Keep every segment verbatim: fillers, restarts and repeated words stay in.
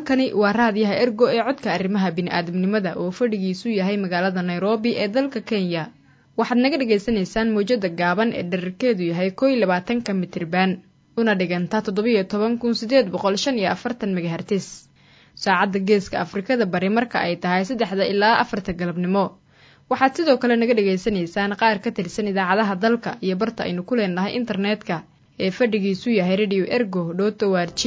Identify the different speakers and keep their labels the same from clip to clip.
Speaker 1: halkani waa raadiyaha ergo ee codka arrimaha bini'aadamnimada oo fadhigiisu yahay magaalada Nairobi ee dalka Kenya. waxaad naga dhageysanaysaan mowjada gaaban ee dhererkeedu yahay kow iyo labaatanka mitirban una dhiganta toddoba iyo toban kun sideed boqol shan iyo afartan megahertz. saacadda geeska Afrikada bari marka ay tahay saddexda ilaa afarta galabnimo. waxaad sidoo kale naga dhageysanaysaan qaar ka tirsan idaacadaha dalka iyo barta aynu ku leenahay internetka ee fadhigiisu yahay radio ergo dot org.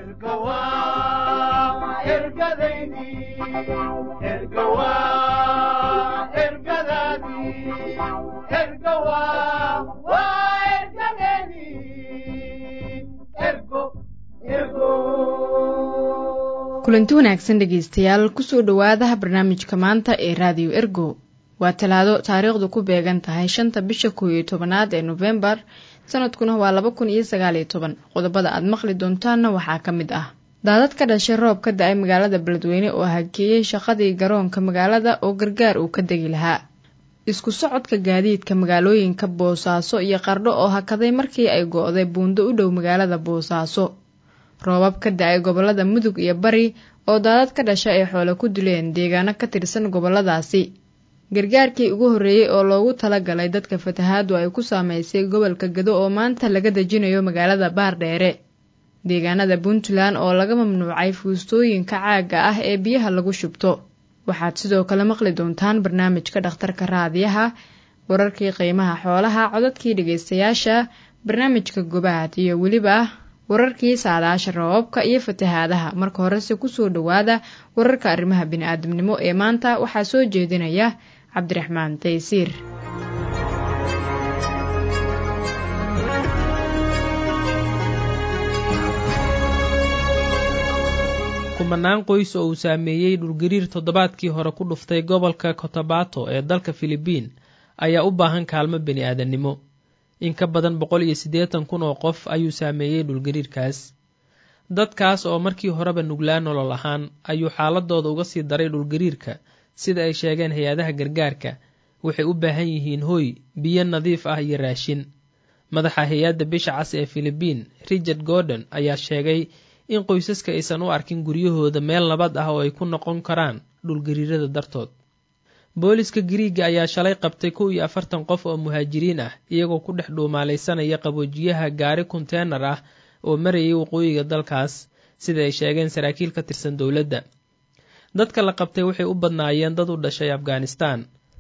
Speaker 1: kulanti wanaagsan dhegeystayaal kusoo dhawaada barnaamijka maanta ee radio ergo. waa talaado taariikhdu ku beegan tahay shanta bisha kow iyo tobanaad ee November sanadkuna waa laba kun iyo sagaal iyo toban. qodobada aad maqli doontaanna waxaa ka mid ah daadad ka dhashay roob ka da'ay magaalada Beledweyne oo hageeyay shaqadii garoonka magaalada oo gargaar uu ka degi lahaa. isku socodka gaadiidka magaalooyinka Boosaaso iyo Qardho oo hakaday markii ay go'day buundo u dhow magaalada Boosaaso. roobab ka da'ay gobolada Mudug iyo Bari oo daadad ka dhashay ay xoolo ku dileen deegaano ka tirsan goboladaasi. gargaarkii ugu horeeyay oo loogu talagalay dadka fatahaadu ay ku saameysay gobolka Gado oo maanta laga dejinayo magaalada Baardheere. deegaanada Puntland oo laga mamnuucay fuustooyinka caaga ah ee biyaha lagu shubto. waxaad sidoo kale maqli doontaan barnaamijka dhakhtarka raadiyaha, wararkii qiimaha xoolaha, codadkii dhageystayaasha, barnaamijka gobaad iyo weliba wararkii saadaasha roobabka iyo fatahaadaha. marka horese kusoo dhawaada wararka arrimaha bini'aadamnimo ee maanta. waxaa soo jeedinaya Cabdiraxmaan Taysiir.
Speaker 2: kumanaan qoys oo uu saameeyey dhulgariir toddobaadkii hore ku dhuftay gobolka Cotabato ee dalka Filibiin ayaa u baahan kaalmo bini'aadanimo. in ka badan boqol iyo siddeetan kun oo qof ayuu saameeyey dhulgariirkaas. dadkaas oo markii horeba nuglaa nolol ahaan ayuu xaaladooda uga sii daray dhulgariirka. sida ay sheegeen hay-adaha gargaarka, waxay u baahan yihiin hoy, biyo nadiif ah iyo raashin. madaxa hay-adda bisha cas ee Filibiin, Richard Gordon, ayaa sheegay in qoysaska aysan u arkin guryahooda meel nabad ah oo ay ku noqon karaan dhulgariirada dartood. booliska Giriiga ayaa shalay qabtay kow iyo afartan qof oo muhaajiriin ah iyagoo ku dhex dhuumaalaysanaya qaboojiyaha gaari konteenar ah oo marayay waqooyiga dalkaas, sida ay sheegeen saraakiil ka tirsan dowladda. dadka la qabtay waxay u badnaayeen dad u dhashay Afghanistan.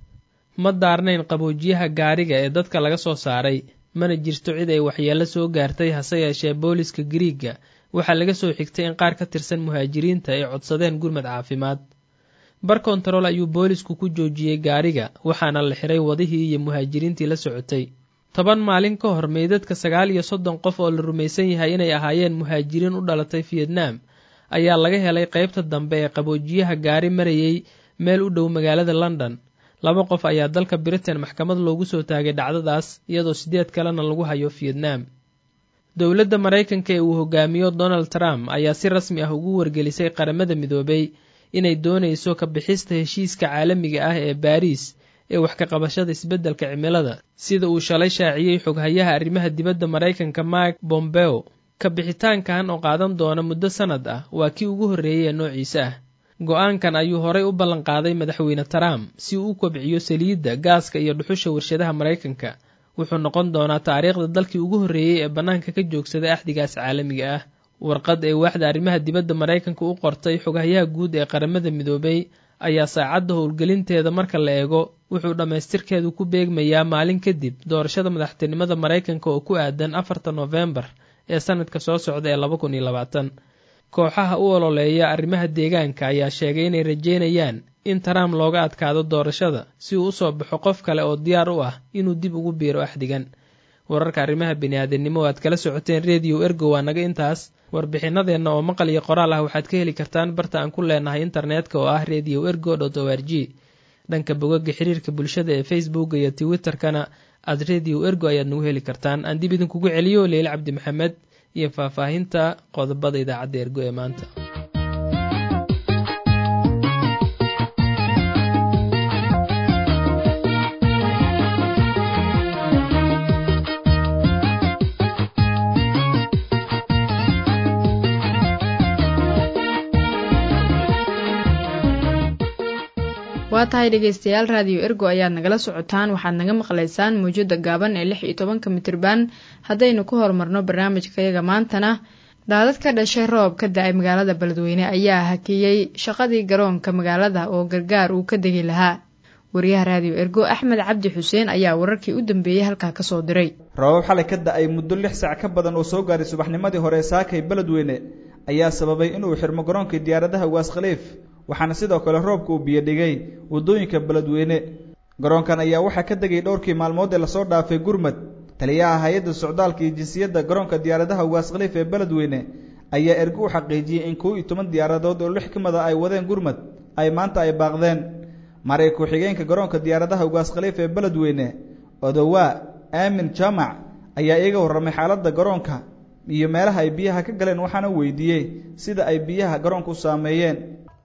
Speaker 2: ma daarnayn qaboojiyaha gaariga ee dadka laga soo saaray, mana jirto cid ay waxyeello soo gaartay. hase yeeshee booliska Giriiga waxaa laga soo xigtay in qaar ka tirsan muhaajiriinta ay codsadeen gurmad caafimaad. bar kontarool ayuu boolisku ku joojiyey gaariga, waxaana la xiray wadihii iyo muhaajiriintii la socotay. toban maalin ka hor meydadka sagaal iyo soddon qof oo la rumaysan yahay inay ahaayeen muhaajiriin u dhalatay Vietnam ayaa laga helay qaybta dambe ee qaboojiyaha gaari marayay meel u dhow magaalada London. laba qof ayaa dalka Britain maxkamad loogu soo taagay dhacdadaas, iyadoo sideed kalena lagu hayo Vietnam. dowladda Maraykanka ee uu hogaamiyo Donald Trump ayaa si rasmi ah ugu wargelisay qaramada midoobay inay doonayso ka bixista heshiiska caalamiga ah ee Paris ee wax ka qabashada isbeddelka cimilada, sida uu shalay shaaciyey xoghayaha arrimaha dibadda Maraykanka Mike Pompeo. ka bixitaankan oo qaadan doona muddo sanad ah waa kii ugu horreeyay ee noociisa ah. go-aankan ayuu horay u ballan qaaday madaxweyne Trump si uu u kobciyo saliidda, gaaska iyo dhuxusha warshadaha Maraykanka. wuxuu noqon doonaa taariikhda dalkii ugu horreeyay ee bannaanka ka joogsaday axdigaas caalamiga ah. warqad ee waaxda arrimaha dibadda Maraykanka u qortay xoghayaha guud ee qaramada midoobay ayaa saacadda howlgelinteeda marka la eego wuxuu dhammaystirkeedu ku beegmayaa maalin kadib doorashada madaxtinimada Maraykanka oo ku aadan afarta November ee sanadka soo socda ee laba kun iyo labaatan. kooxaha u ololeeya arrimaha deegaanka ayaa sheegay inay rajeynayaan in Trump looga adkaado doorashada si uu u soo baxo qof kale oo diyaar u ah inuu dib ugu biiro axdigan. wararka arrimaha bini'aadanimo aad kala socoteen Radio Ergo waa naga intaas. warbixinadeenna oo maqal iyo qoraal ah waxaad ka heli kartaan barta aan ku leenahay internetka oo ah radio ergo dot org. dhanka bogagga xiriirka bulshada ee Facebook iyo Twitter-kana aad Radio Ergo ayaad nagu heli kartaan. aan dib idinkugu celiyo Leila Cabdi Maxamed iyo faahfaahinta qodobada idaacadda Ergo ee maanta.
Speaker 1: waa tahay dhegaystayaal raadiyo ergo ayaad nagala socotaan waxaad naga maqlaysaan mawjada gaaban ee lix iyo tobanka mitirban haddaynu ku horumarno barnaamijkayaga maantana daadad ka dhashay roob ka da-ay magaalada beledweyne ayaa hakiyey shaqadii garoonka magaalada oo gargaar uu ka degi lahaa wariyaha raadiyo ergo axmed cabdi xuseen ayaa wararkii u dambeeyey halkaa kasoo diray
Speaker 3: roobab xalay ka da-ay muddo lix saac ka badan oo soo gaaray subaxnimadii hore saakay beledweyne ayaa sababay inuu xirmo garoonkii diyaaradaha ugaas khaliif waxaana sidoo kale roobka uu biyo dhigay waddooyinka beledweyne garoonkan ayaa waxaa ka degay dhowrkii maalmood ee lasoo dhaafay gurmad taliyaha hay-adda socdaalka iyo jinsiyadda garoonka diyaaradaha ugaas khaliif ee beledweyne ayaa ergo u xaqiijiyey in kow iyo toban diyaaradood oo lix ka mid a ay wadeen gurmad ay maanta ay baaqdeen maray ku-xigeenka garoonka diyaaradaha ugaas khaliif ee beledweyne odowaa aamin jaamac ayaa iiga warramay xaaladda garoonka iyo meelaha ay biyaha ka galeen waxaana weydiiyey sida ay biyaha garoonka u saameeyeen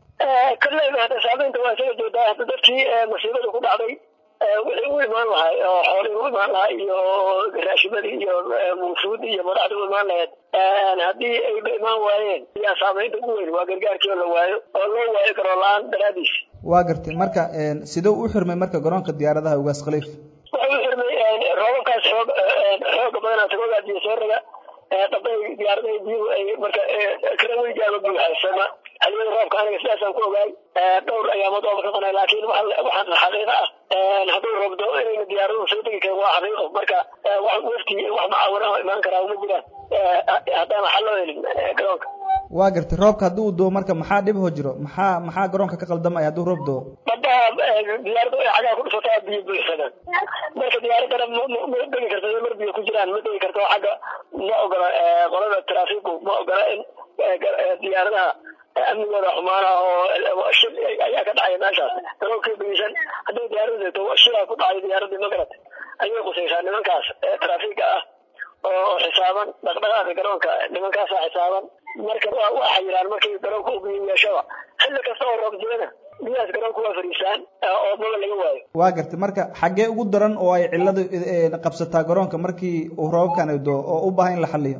Speaker 4: kaleyba hadda saameynta waa isaga jeedaa hadda dadkii masiibada ku dhacday wixii u imaan lahay oo xoolihii u imaan lahay iyo raashimadii iyo muusuud iyo madaxdii u imaan lahayd haddii ayba imaan waayeen ayaa saameynta ugu weyn waa gargaarkii oo la waayo oo loo waayo garoo la-aan daraadiis
Speaker 3: waa gartay marka sidee u xirmay marka garoonka diyaaradaha ugaas khaliif
Speaker 4: wuxuu u xirmay roobabkaas xoog xooga badanaa sagoogaas iyo soorraga dabay diyaaradaha biyuhu ay marka karaweygaaba buuxaysama xiliyada roobka aniga sidaasaan ku ogaay dhowr ayaamood ooba ka qanay laakiin waxaan xaqiiqo ah hadduu roobdo inayna diyaaraduhu soo degi karin waa xaqiiqo marka wax wafti wax macaawinaha imaan karaa uma jiraan haddaana xal loo helin garoonka
Speaker 3: waa gartay roobka haddii uu doo marka maxaa dhib hoo jiro maxaa maxaa garoonka ka qaldamaya hadduu roob doo badbaha
Speaker 4: diyaaradu ay xagaa ku dhufataa biyo buuxsadaan marka diyaaradana ma degi karto mar biyo ku jiraan ma degi karto xagga ma ogola qolada traafiku ma ogola in diyaaradaha amnigooda xumaana oo shil ayaa ka dhacaya meeshaas garoonka bigisan haddii diyaaradu deeto shilaa ku dhacay diyaaradii magarad ayay qusaysaa nimankaas traafiga ah oo xisaaban dhaqdhaqaaqa garoonka nimankaasaa xisaaban marka waa xayiraan markay garoonka u biyo yeeshaba xilli kasta oo roob jirana biyahaas garoonka waa fariisaan oo maba laga waayo waa
Speaker 3: gartay marka xaggee ugu daran oo ay cilladu qabsataa garoonka markii uu roobabkan ay doo oo u baahan in la xaliyo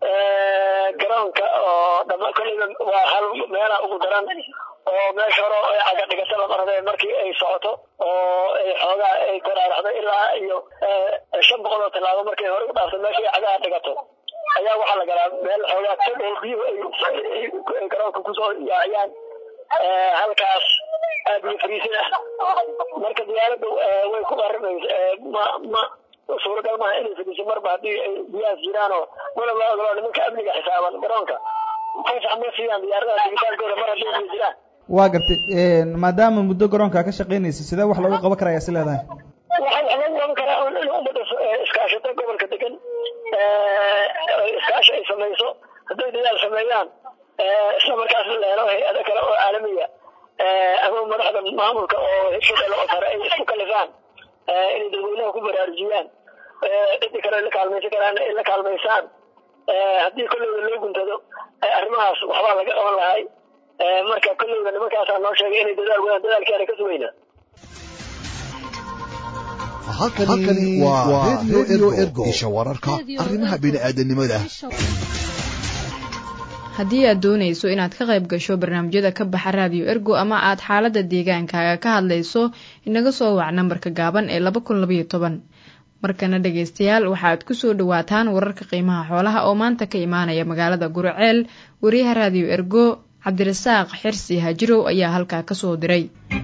Speaker 4: garoonka oo dhama koleyba waa hal meelaha ugu daran oo meesha hore ay caga dhigata la marday markii ay socoto oo ay xoogaa ay koraaraxdo ilaa iyo shan boqol oo tallaabo markay hore u dhaafto meesha ay cagaha dhigato ayaa waxaa la galaa meel xoogaa tag oo biyuhu ay garoonka kusoo yaaciyaan halkaas aad iyo fariisin ah marka diyaaradda way ku qarimaysa ma ma suuragal maaha inay fadhiiso marba haddii ay biyahaas jiraan oo mana loo ogolo nimanka amniga xisaaban garoonka fasax ma siiyaan diyaaradaha digitaalkooda mar haddii biyo jiraan
Speaker 3: waa gartay maadaama muddo garoonka ka shaqaynaysa sidee wax looga qaban karaya si leedahay
Speaker 4: waxaa wax looga qaban karaa in ummadda iskaashato gobolka degan iskaashi ay samayso hadday dadaal sameeyaan isla markaas la helo hay-ada kale oo caalamiya ama madaxda maamulka oo heshada oo sare ay isku kalifaan inay dadweynaha ku baraarujiyaan cidii kale la kaalmaysan karaan ay la kaalmaysaan haddii kolleyda loo guntado arrimahaas waxbaa laga qaban lahay marka kolleyda nimankaasaa noo sheegay inay dadaal wadaan dadaalkeena ka sugayna
Speaker 5: halkani waa radio ergo isha wararka arrimaha bini'aadanimada
Speaker 1: haddii aad doonayso inaad ka qayb gasho barnaamijyada ka baxa raadiyo ergo ama aad xaaladda deegaankaaga ka hadlayso inaga soo wac nambarka gaaban ee laba kun labayo toban markana dhegaystayaal waxaad ku soo dhawaataan wararka qiimaha xoolaha oo maanta ka imaanaya magaalada gurceel wariyaha raadiyo ergo cabdirasaaq xirsi hajirow ayaa halkaa ka soo diray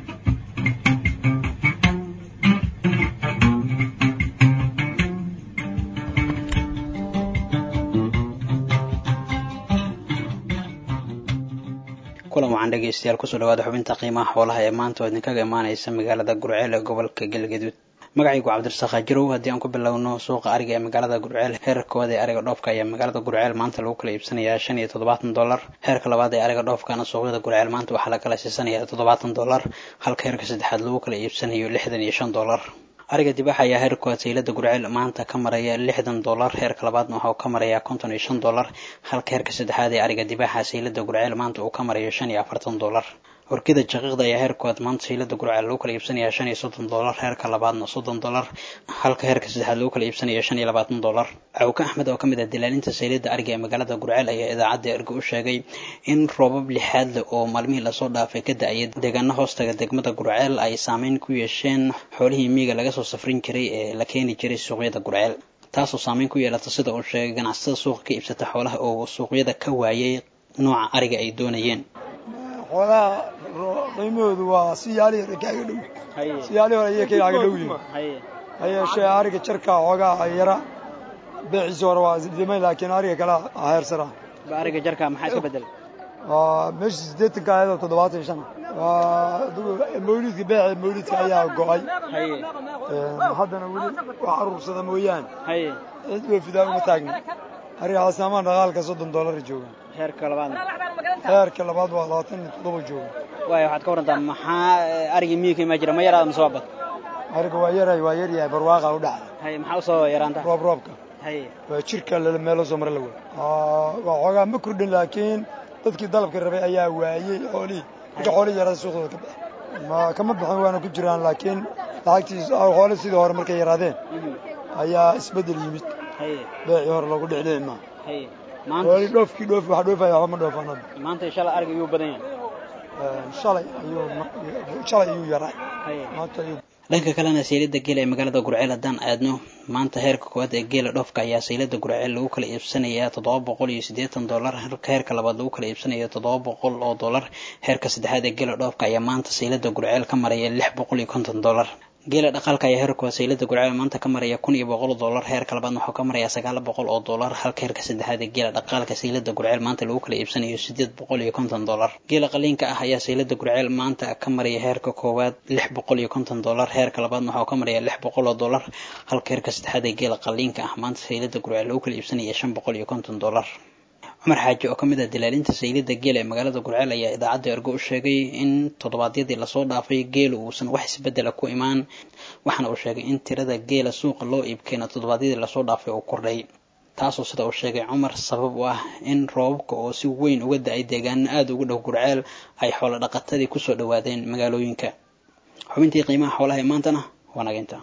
Speaker 6: kulan waxaan dhegaystayaal kusoo dhawaada xubinta qiimaha xoolaha ee maanta oo idinkaga imaanaysa magaalada gurceel ee gobolka galgaduud magacaygu cabdirasaaq hajirow haddii aan ku bilowno suuqa ariga ee magaalada gurceel heerka koowaad ee ariga dhoofka ayaa magaalada gurceel maanta lagu kala iibsanayaa shan iyo toddobaatan dollar heerka labaad ee ariga dhoofkana suuqyada gurceel maanta waxaa la kala siisanayaa toddobaatan dollar halka heerka saddexaad lagu kala iibsanayo lixdan iyo shan dollar ariga dibaxa ayaa heerka koowaad saylada gurceel maanta ka maraya lixdan dollar heerka labaadna waxa uu ka marayaa konton iyo shan dollar halka heerka saddexaad ee ariga dibaxa saylada gurceel maanta uu ka marayo shan iyo afartan dollar orkida jaqiiqda ayaa heerkood maanta saylada gurceel lagu kala iibsanayaa shan iyo soddon dollar heerka labaadna soddon dollar halka heerka saddexaad lagu kala iibsanayo shan iyo labaatan dollar cawka axmed oo ka mid ah dilaalinta saylada ariga ee magaalada gurceel ayaa idaacadda ergo u sheegay in roobab lixaad leh oo maalmihii lasoo dhaafay ka da-ayay deegaano hoostaga degmada gurceel ay saameyn ku yeesheen xoolihii miyiga laga soo safrin jiray ee la keeni jiray suuqyada gurceel taasoo saameyn ku yeelata sida uu sheegay ganacsatada suuqa ka iibsata xoolaha oo suuqyada ka waayay nooca ariga ay doonayeen
Speaker 7: xoolaha qiimahoodu waa siyaali hore kaaga dhow siyaali hore ayay kaaga dhow yihiin hayeeshee ariga jarka xoogaa ay yara beeciisa hore waa dimay laakiin ariga kale heersara
Speaker 6: ariga jarka maxaa iska bedel
Speaker 7: meesha siddeetanka ayadoo toddobaatan iyo shan mawlidka beece mawlidka ayaa go-ay haddana weli wax aruursada mooyaane cid weefidaa uma taagna ariga xasaamaan dhaqaalka soddon dollar jooga
Speaker 6: heerka labaadna
Speaker 7: heerka labaad waa labaatan iyo toddoba jooga
Speaker 6: waay waxaad ka warantaa maxaa arigii miyika imaa jira ma yaraada mise waa bad
Speaker 7: ariga waa yaray waa yaryahay barwaaqa u dhacda
Speaker 6: hay maxaa usoo yaraanta
Speaker 7: roob roobka
Speaker 6: hay waa
Speaker 7: jirka meelo soo mara la wey waa xoogaa ma kordhin laakiin dadkii dalabka rabay ayaa waayey xoolihii marka xoolihii yarada suuqdooda ka baxay ma kama bixin waana ku jiraan laakiin lacagtii xoole sidii hore markay yaraadeen ayaa isbeddel yimid beecii hore loogu dhicdhii maa xoolii dhoofkii dhoofi wax dhoofaya waxba ma dhoofaan hadda
Speaker 6: maanta shalay ariga ayuu badan yahay
Speaker 7: shalay ayuu shalay ayuu yaray maanta ayuu
Speaker 6: dhanka kalena saylada geela ee magaalada gurceel haddaan aadno maanta heerka koowaad ee geela dhoofka ayaa saylada gurceel lagu kala iibsanayaa toddoba boqol iyo siddeetan dollar halka heerka labaad lagu kala iibsanayo toddoba boqol oo dollar heerka saddexaad ee geela dhoofka ayaa maanta saylada gurceel ka maraya lix boqol iyo konton dollar geela dhaqaalka ayaa heerka koowaad saylada gurceel maanta ka maraya kun iyo boqol dollar heerka labaadna wuxuu ka marayaa sagaal boqol oo dollar halka heerka saddexaad ee geela dhaqaalka saylada gurceel maanta lagu kala iibsanayo siddeed boqol iyo konton dollar geela qaliinka ah ayaa saylada gurceel maanta ka maraya heerka koowaad lix boqol iyo konton dollar heerka labaadna wuxuu ka maraya lix boqol oo dollar halka heerka saddexaad ee geela qaliinka ah maanta saylada gurceel lagu kala iibsanaya shan boqol iyo konton dollar cumar xaaji oo ka mid ah dilaalinta saylada geela ee magaalada gurceel ayaa idaacadda ergo u sheegay in toddobaadyadii lasoo dhaafay geelu uusan wax isbeddela ku imaan waxaana uu sheegay in tirada geela suuqa loo iibkeena toddobaadyadii lasoo dhaafay uu kordhay taasoo sida uu sheegay cumar sabab u ah in roobabka oo si weyn uga da-ay deegaano aada ugu dhow gurceel ay xoolo dhaqatadii kusoo dhawaadeen magaalooyinka xubintii qiimaha xoolaha ee maantana waa nageynta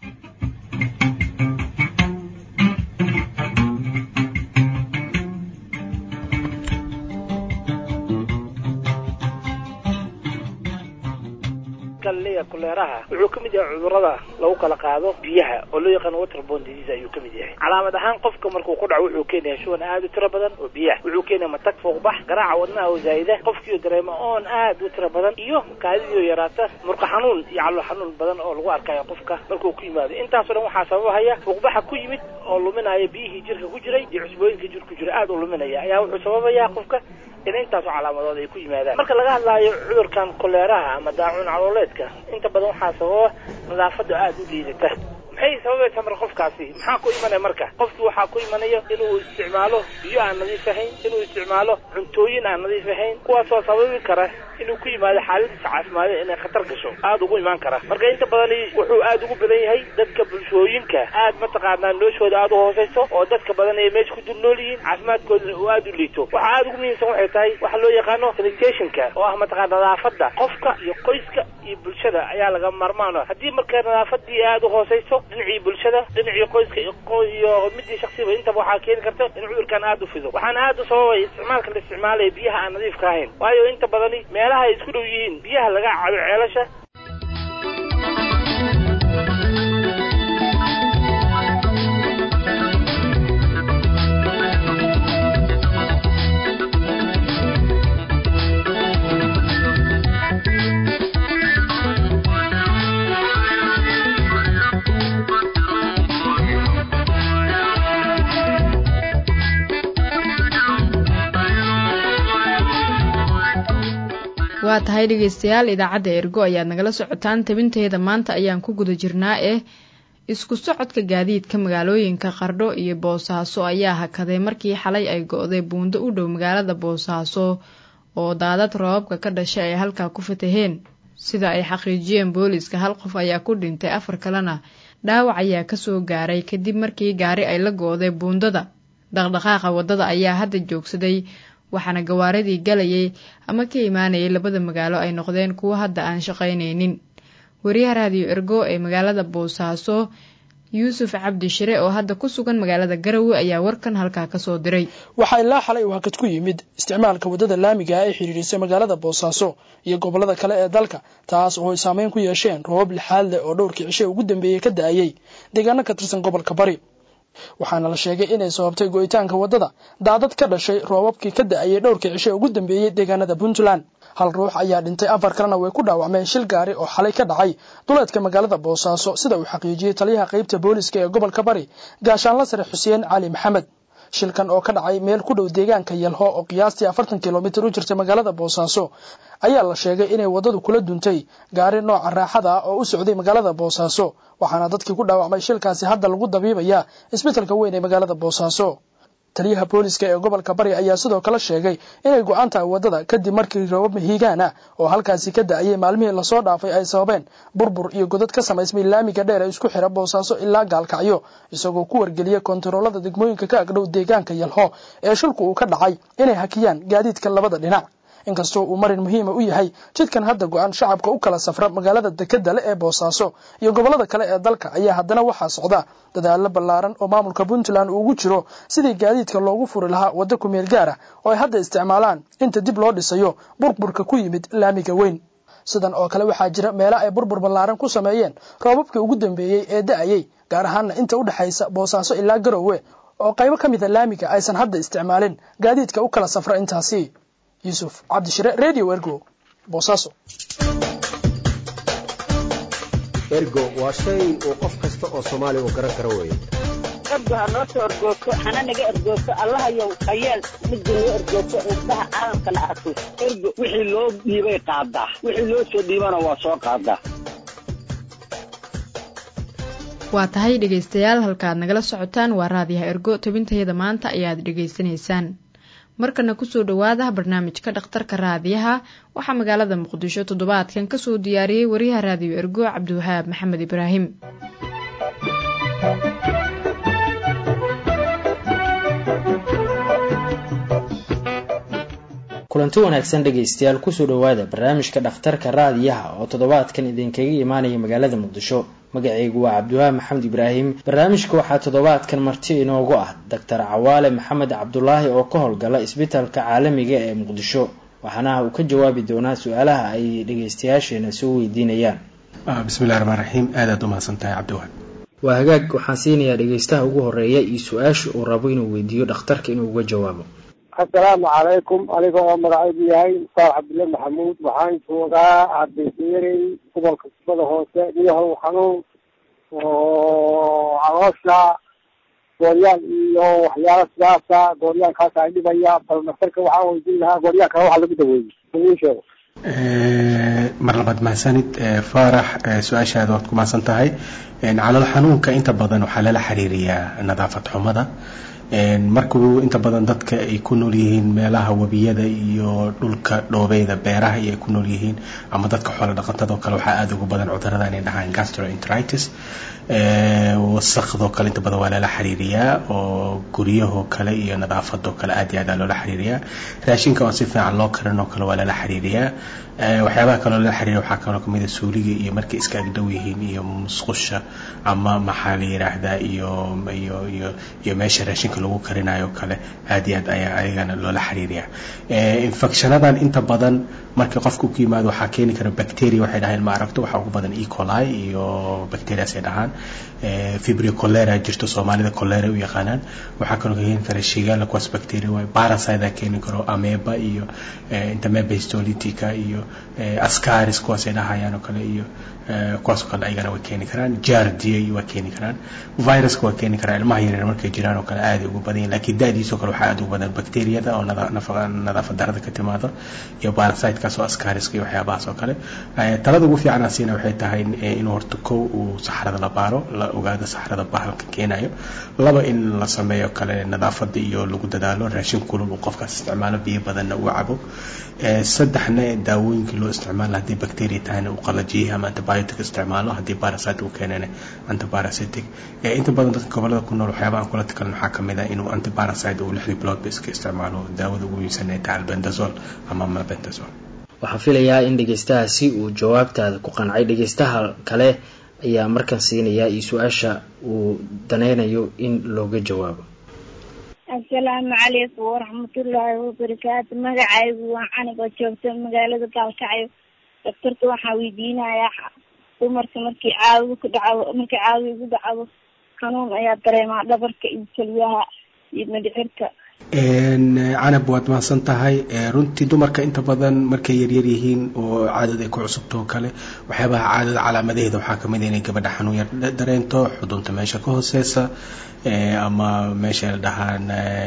Speaker 8: kuleeraha wuxuu ka mid yahay cudurrada lagu kala qaado biyaha oo loo yaqaan waterborne disease ayuu ka mid yahay calaamad ahaan qofka markuu ku dhaco wuxuu keenayaa shuban aad u tiro badan oo biyaha wuxuu keenayaa matag fuuqbax garaaca wadnaha oo zaa'ida qofkii dareemo oon aad u tiro badan iyo kaadidii yaraata murqa xanuun iyo calool xanuun badan oo lagu arkayo qofka markuu ku yimaado intaasoo dhan waxaa sababahaya fuuqbaxa ku yimid oo luminaya biyihii jirka ku jiray iyo cusbooyinka jirka ku jira aad u luminaya ayaa wuxuu sababayaa qofka in intaasoo calaamadood ay ku yimaadaan marka laga hadlaayo cudurkan koleeraha ama daacuun calooleedka inta badan waxaa sababa nadaafada aad u liidata maxay sababaysaa marka qofkaasi maxaa ku imanaya marka qofki waxaa ku imanaya inuu isticmaalo biyo aan nadiif ahayn inuu isticmaalo cuntooyin aan nadiif ahayn kuwaasoo sababi kara inuu ku yimaado xaaladiisa caafimaad inay khatar gasho aad ugu imaan kara marka inta badani wuxuu aad ugu badan yahay dadka bulshooyinka aad mataqaanaa noloshooda aad u hooseyso oo dadka badan ay meesha ku dul nool yihiin caafimaadkooda uu aad u liito waxa aad ugu muhiimsan waxay tahay waxa loo yaqaano sanitationka oo ah mataqaana nadaafada qofka iyo qoyska iyo bulshada ayaa laga maarmaano haddii marka nadaafadii aad u hooseyso dhinacii bulshada dhinacii qoyska iyo midii shaksiba intaba waxaa keeni karta in cudurkan aad u fido waxaana aad u sababay isticmaalka la isticmaalaya biyaha aan nadiifka ahayn waayo inta badani meelaha ay isku dhow yihiin biyaha laga cabo ceelasha
Speaker 1: waa tahay dhegaystayaal idaacadda ergo ayaad nagala socotaan tabinteeda maanta ayaan ku guda jirnaa ee isku socodka gaadiidka magaalooyinka qardho iyo boosaaso ayaa hakaday markii xalay ay go-day buundo u dhow magaalada boosaaso oo daadad roobabka ka dhashay ay halkaa ku fataheen sida ay xaqiijiyeen booliiska hal qof ayaa ku dhintay afar kalena dhaawac ayaa kasoo gaaray kadib markii gaari ay la go-day buundada dhaqdhaqaaqa waddada ayaa hadda joogsaday waxaana gawaaridii galayay ama ka imaanayay labada magaalo ay noqdeen kuwo hadda aan shaqaynaynin. wariyaha raadiyo ergo ee magaalada boosaaso yuusuf cabdi shire oo hadda ku sugan magaalada Garowe ayaa warkan halkaa ka soo diray.
Speaker 9: waxaa ilaa xalay uu hakad ku yimid isticmaalka wadada laamiga ah ee xiriirisa magaalada Boosaaso iyo gobolada kale ee dalka, taas oo ay saameyn ku yeesheen roobab lixaad leh oo dhowrkii cishe ugu dambeeyay ka da'ayay deegaano ka tirsan gobolka Bari. waxaana la sheegay inay sababtay go'itaanka wadada daadad ka dhashay roobabkii ka da'ayay dhowrkii cishe ugu dambeeyay deegaanada Puntland. hal ruux ayaa dhintay, afar kalena way ku dhaawacmeen shil gaari oo xalay ka dhacay duleedka magaalada Boosaaso, sida uu xaqiijiyay taliyaha qaybta booliska ee gobolka Bari gaashaanle sare Xuseen Cali Maxamed. shilkan oo ka dhacay meel ku dhow deegaanka Yalho oo qiyaastii afartan kiiloomitir u jirta magaalada Boosaaso ayaa la sheegay inay wadadu kula duntay gaari nooca raaxada ah oo u socday magaalada Boosaaso, waxaana dadkii ku dhaawacmay shilkaasi hadda lagu dabiibayaa isbitaalka weyn ee magaalada Boosaaso. taliyaha booliska ee gobolka Bari ayaa sidoo kale sheegay inay go'aan tahay wadada kadib markii roobab mahiigaan ah oo halkaasi ka da'ayay maalmihii la soo dhaafay ay sababeen burbur iyo godad ka samaysmay laamiga dheer ee isku xira Boosaaso ilaa Gaalkacyo, isagoo ku wargeliyay kontaroolada degmooyinka ka agdhow deegaanka Yalho ee shilku uu ka dhacay inay hakiyaan gaadiidka labada dhinac. inkastoo uu marin muhiim u yahay jidkan hadda go'aan shacabka u kala safra magaalada dekedda leh ee Boosaaso iyo gobolada kale ee dalka ayaa haddana waxaa socda dadaalo ballaaran oo maamulka Puntland uu ugu jiro sidii gaadiidka loogu furi lahaa waddo ku meel gaar ah oo ay hadda isticmaalaan inta dib loo dhisayo burburka ku yimid laamiga weyn. sidan oo kale waxaa jira meelo ay burbur ballaaran ku sameeyeen roobabkii ugu dambeeyay ee da'ayay, gaar ahaan inta u dhaxaysa Boosaaso ilaa Garowe oo qaybo ka mid ah laamiga aysan hadda isticmaalin gaadiidka u kala safra intaasi. yuusuf cabdi shire, Radio Ergo, Boosaaso.
Speaker 10: ergo waa shay uu qof kasta oo Soomaali uu garan karo weeye.
Speaker 11: ergo ha noo soo ergooto hana naga ergooto allahayow hayeel midda noo ergooto indhaha caalamka la arko. ergo wixii loo dhiibay qaadaa, wixii loo soo dhiibana waa soo qaadaa.
Speaker 1: waa tahay dhegaystayaal, halkaad nagala socotaan waa raadiyaha Ergo. tabintayada maanta ayaad dhegaysanaysaan. markana kusoo dhawaada barnaamijka dhakhtarka raadiyaha. waxaa magaalada Muqdisho toddobaadkan ka soo diyaariyay wariyaha raadiyo Ergo Cabdiwahaab Maxamed Ibraahim.
Speaker 12: kulanti wanaagsan dhegaystayaal, kusoo dhawaada barnaamijka dhakhtarka raadiyaha oo toddobaadkan idinkaga imaanaya magaalada Muqdisho. magacaygu waa Cabdiwahaab Maxamed Ibraahim. barnaamijka waxaa toddobaadkan marti inoogu ah Dr. Cawaale Maxamed Cabdulaahi oo ka howlgala isbitaalka caalamiga ee Muqdisho, waxaana uu ka jawaabi doonaa su-aalaha ay dhegaystayaasheena soo weydiinayaan.
Speaker 13: bismillahi rahmaani rahiim. aad aad u mahadsantahay Cabdiwahaab.
Speaker 12: waa hagaag, waxaan siinayaa dhegaystaha ugu horeeya iyo su-aasha uu rabo inuu weydiiyo dhakhtarka inuu uga jawaabo.
Speaker 14: assalaamu calaykum, aniga oo magacaygu yahay Mustafa Cabdulle Maxamuud, waxaan joogaa Cabdiyeerey, gobolka Jubbada Hoose. niyahow xanuun oo caloosha gooryaan iyo waxyaalo sidaasa gooryaankaas ay dhibaya, bal dhakhtarka waxaan weydiin lahaa gooryaanka waxa lagu daweeyey inuu sheego.
Speaker 13: mar labaad mahadsanid Faarax, su-aashaada waad ku mahadsan tahay. calool xanuunka inta badan waxaa lala xiriiriyaa nadaafad xumada. markuu inta badan dadka ay ku nool yihiin meelaha wabiyada iyo dhulka dhoobeyda beeraha ay ku nool yihiin, ama dadka xoolo dhaqatada oo kale waxaa aad ugu badan cudurrada inay dhahaan gastroenteritis. wasaqdoo kale inta badan waa lala xiriiriyaa, oo guryahoo kale iyo nadaafadoo kale aad iyo aad loola xiriiriyaa. raashinka oo si fiican loo karin oo kale waa lala xiriiriyaa. waxyaabaha kaloo lala xiriiriya waxaa kaloo kamid ah suuliga iyo markay iska agdhow yihiin, iyo musqusha ama maxaa la yiraahdaa iyo iyo iyo iyo meesha raashinka lagu karinayo kale aad iyo aad ayaa ayagana loola xiriiriyaa. infectionadan inta badan markii qofku ku yimaado waxaa keeni kara bacteria, waxay dhahaan ma aragto, waxaa ugu badan E. coli iyo bacterias ay dhahaan. fibrio cholera jirto, Soomaalida cholera u yaqaanaan. waxaa kaloo keeni kara Shigella, kuwaas bacteria way. parasite keeni karo amoeba iyo Entamoeba histolytica iyo ascaris, kuwaas ay dhahayaan oo kale, iyo kuwaas kale ayagana way keeni karaan. Giardia way keeni karaan. viruska way keeni karaan ilmaha yaryar markay jiraan oo kale aad ugu badan, laakiin daadiisa oo kale waxaa aad ugu badan bacteriyada oo nadaafad darrada ka timaado iyo parasite fayraskaas oo askaariska iyo waxyaabahaas oo kale talada ugu fiican aan siina waxay tahay inuu horta kow uu saxrada la baaro la ogaado saxrada bahalka keenayo laba in la sameeyo kale nadaafada iyo lagu dadaalo raashin kulul uu qofkaas isticmaalo biyo badanna uu cabo saddexna daawooyinka loo isticmaalo haddii bacteria tahayna uu qalajiyo ama antibiotic isticmaalo haddii parasite uu keenana antiparasitic inta badan dadka gobolada ku nool waxyaabaha aan kula takalin waxaa kamid ah inuu antiparasite uu lixdii bilood ba iska isticmaalo daawada ugu muhiimsan ee tahay albendazole ama mebendazole
Speaker 12: waxaan filayaa in dhegeystahaasi uu jawaabtaada ku qancay. dhegeystaha kale ayaa markan siinayaa iyo su-aasha uu danaynayo in looga jawaabo.
Speaker 15: assalaamu calaykum waraxmatullaahi wabarakaatu. magacaygu waa canigoo joogta magaalada gaalkacyo. daktarka waxaa weydiinayaa dumarka markii caawigu ku dhacdo markii caawigu ku dhacdo xanuun ayaa dareemaa dhabarka iyo keliyaha iyo mindhicirka.
Speaker 13: canab waad mahadsan tahay. runtii dumarka inta badan markay yaryar yihiin oo caadada ay ku cusubto oo kale waxyaabaha caadada calaamadaheeda waxaa kamid inay gabadha xanuun yar dareento xudunta meesha ka hooseysa ama meesha la dhahaan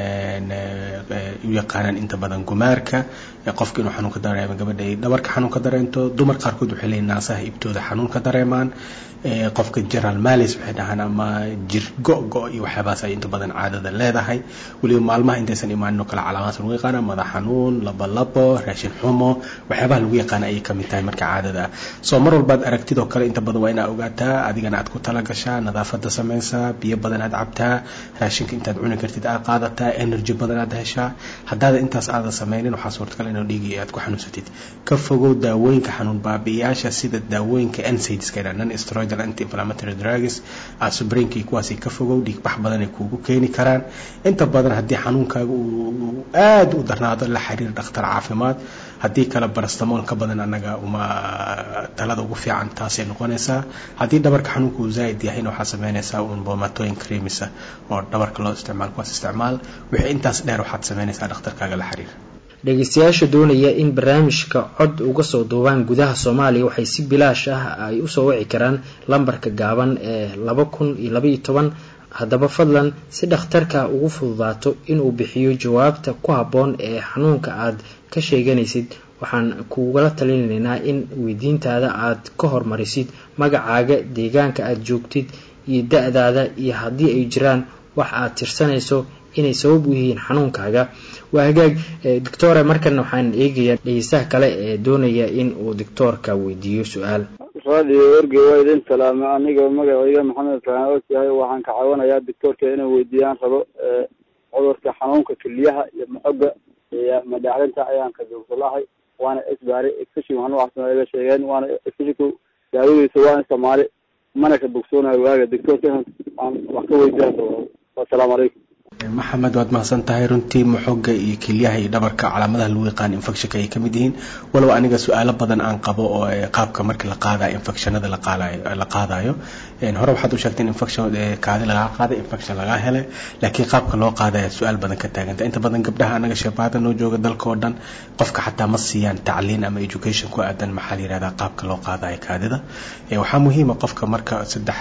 Speaker 13: u yaqaanaan inta badan gumaarka qofka inuu xanuun ka dareemo gabadha ay dhabarka xanuun ka dareento. dumar qaarkood waxay leeyihin naasaha ibtooda xanuun ka dareemaan qofka general malis waxay dhahaan ama jir go-go iyo waxyaabahaas ay inta badan caadada leedahay. weliba maalmaha intaysan imaanin oo kale calaamaadka lagu yaqaana madax xanuun labolabo raashin xumo waxyaabaha lagu yaqaana ayay kamid tahay marka caadada ah. soo mar walbaad aragtid oo kale inta badan waa inaa ogaataa adigana aad ku talagashaa nadaafada samaysaa biyo badan aad cabtaa raashinka intaad cuni kartid aad qaadataa energy badan aad heshaa. haddaada intaas aadan sameynin waxaa suurtagal inuu dhiigi aad ku xanuunsatid. ka fogow daawooyinka xanuun baabi'iyaasha sida daawooyinka NSAIDska non steroidal anti-inflammatory drugs aspirinka iyo kuwaasi ka fogow dhiig bax badan ay kuugu keeni karaan. inta badan haddii xanuunkaaga uu aad u darnaado la xiriir dhakhtar caafimaad haddii kale paracetamol ka badan anaga uma talada ugu fiican taasay noqonaysaa. haddii dhabarka xanuunka uu zaa'id yahayna waxaa sameynaysaa uun boomatoyin creamisa oo dhabarka loo isticmaal kuwaas isticmaal. wixii intaas dheer waxaad sameynaysaa dhakhtarkaaga la xiriir.
Speaker 12: dhegeystayaasha doonaya in barnaamijka cod uga soo duubaan gudaha Soomaaliya waxay si bilaash ah ay u soo wici karaan lambarka gaaban ee laba kun iyo laba iyo toban. haddaba fadlan si dhakhtarka ugu fududaato inuu bixiyo jawaabta ku habboon ee xanuunka aad ka sheeganaysid waxaan kugula talinaynaa in weydiintaada aad ka hormarisid magacaaga deegaanka aad joogtid iyo da-daada iyo haddii ay jiraan wax aad tirsanayso inay sabab u yihiin xanuunkaaga. waa hagaag doctor markan waxaan eegayaa dhegeystaha kale ee doonaya in uu doctorka weydiiyo su-aal.
Speaker 16: radio erge waa idin salaama aniga magacayga maxamed faan oo yahay waxaan ka caawinayaa doctorka inuu weydiiyaan rabo cudurka xanuunka keliyaha iyo maxoga iyo madhacrinta ayaan ka joogtalahay waana isbaari expression waxaan wax sameeyay sheegeen waana expression daawadiisa waa Soomaali mana ka bogsoonayo waaga doctorka aan wax ka weydiiyaan rabo. assalaamu calaykum.
Speaker 13: maxamed waad mahadsan tahay. runtii maxoga iyo kelyaha iyo dhabarka calaamadaha lagu yaqaan infectionka ay kamid yihiin walow aniga su-aalo badan aan qabo oo qaabka marka la qaadayo infectionada la qaadayo la qaadayo hore waxaad u sheegtay in infection kaadi laga qaaday infection laga helay laakiin qaabka loo qaadayo su-aal badan ka taaganta. inta badan gabdhaha anaga shabaada noo jooga dalka oo dhan qofka xataa ma siiyaan tacliin ama education ku aadan maxaa la yiraahdaa qaabka loo qaadayo kaadida. waxaa muhiim ah qofka marka saddex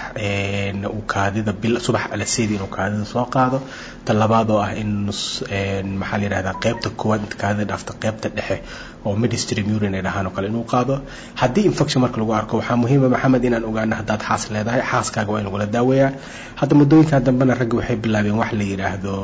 Speaker 13: uu kaadida bil subax ala seedi inuu kaadida soo qaado. talabaad oo ah in maxaa la yiraahdaa qaybta koowaad kaadida dhaafta qaybta dhexe oo midstream urine ay dhahaan oo kale inuu qaado. haddii infection marka lagu arko waxaa muhiim ah maxamed inaan ogaano haddaad xaas leedahay xaaskaaga waa in lagula daaweeyaa. hadda muddooyinka dambena ragga waxay bilaabeen wax la yiraahdo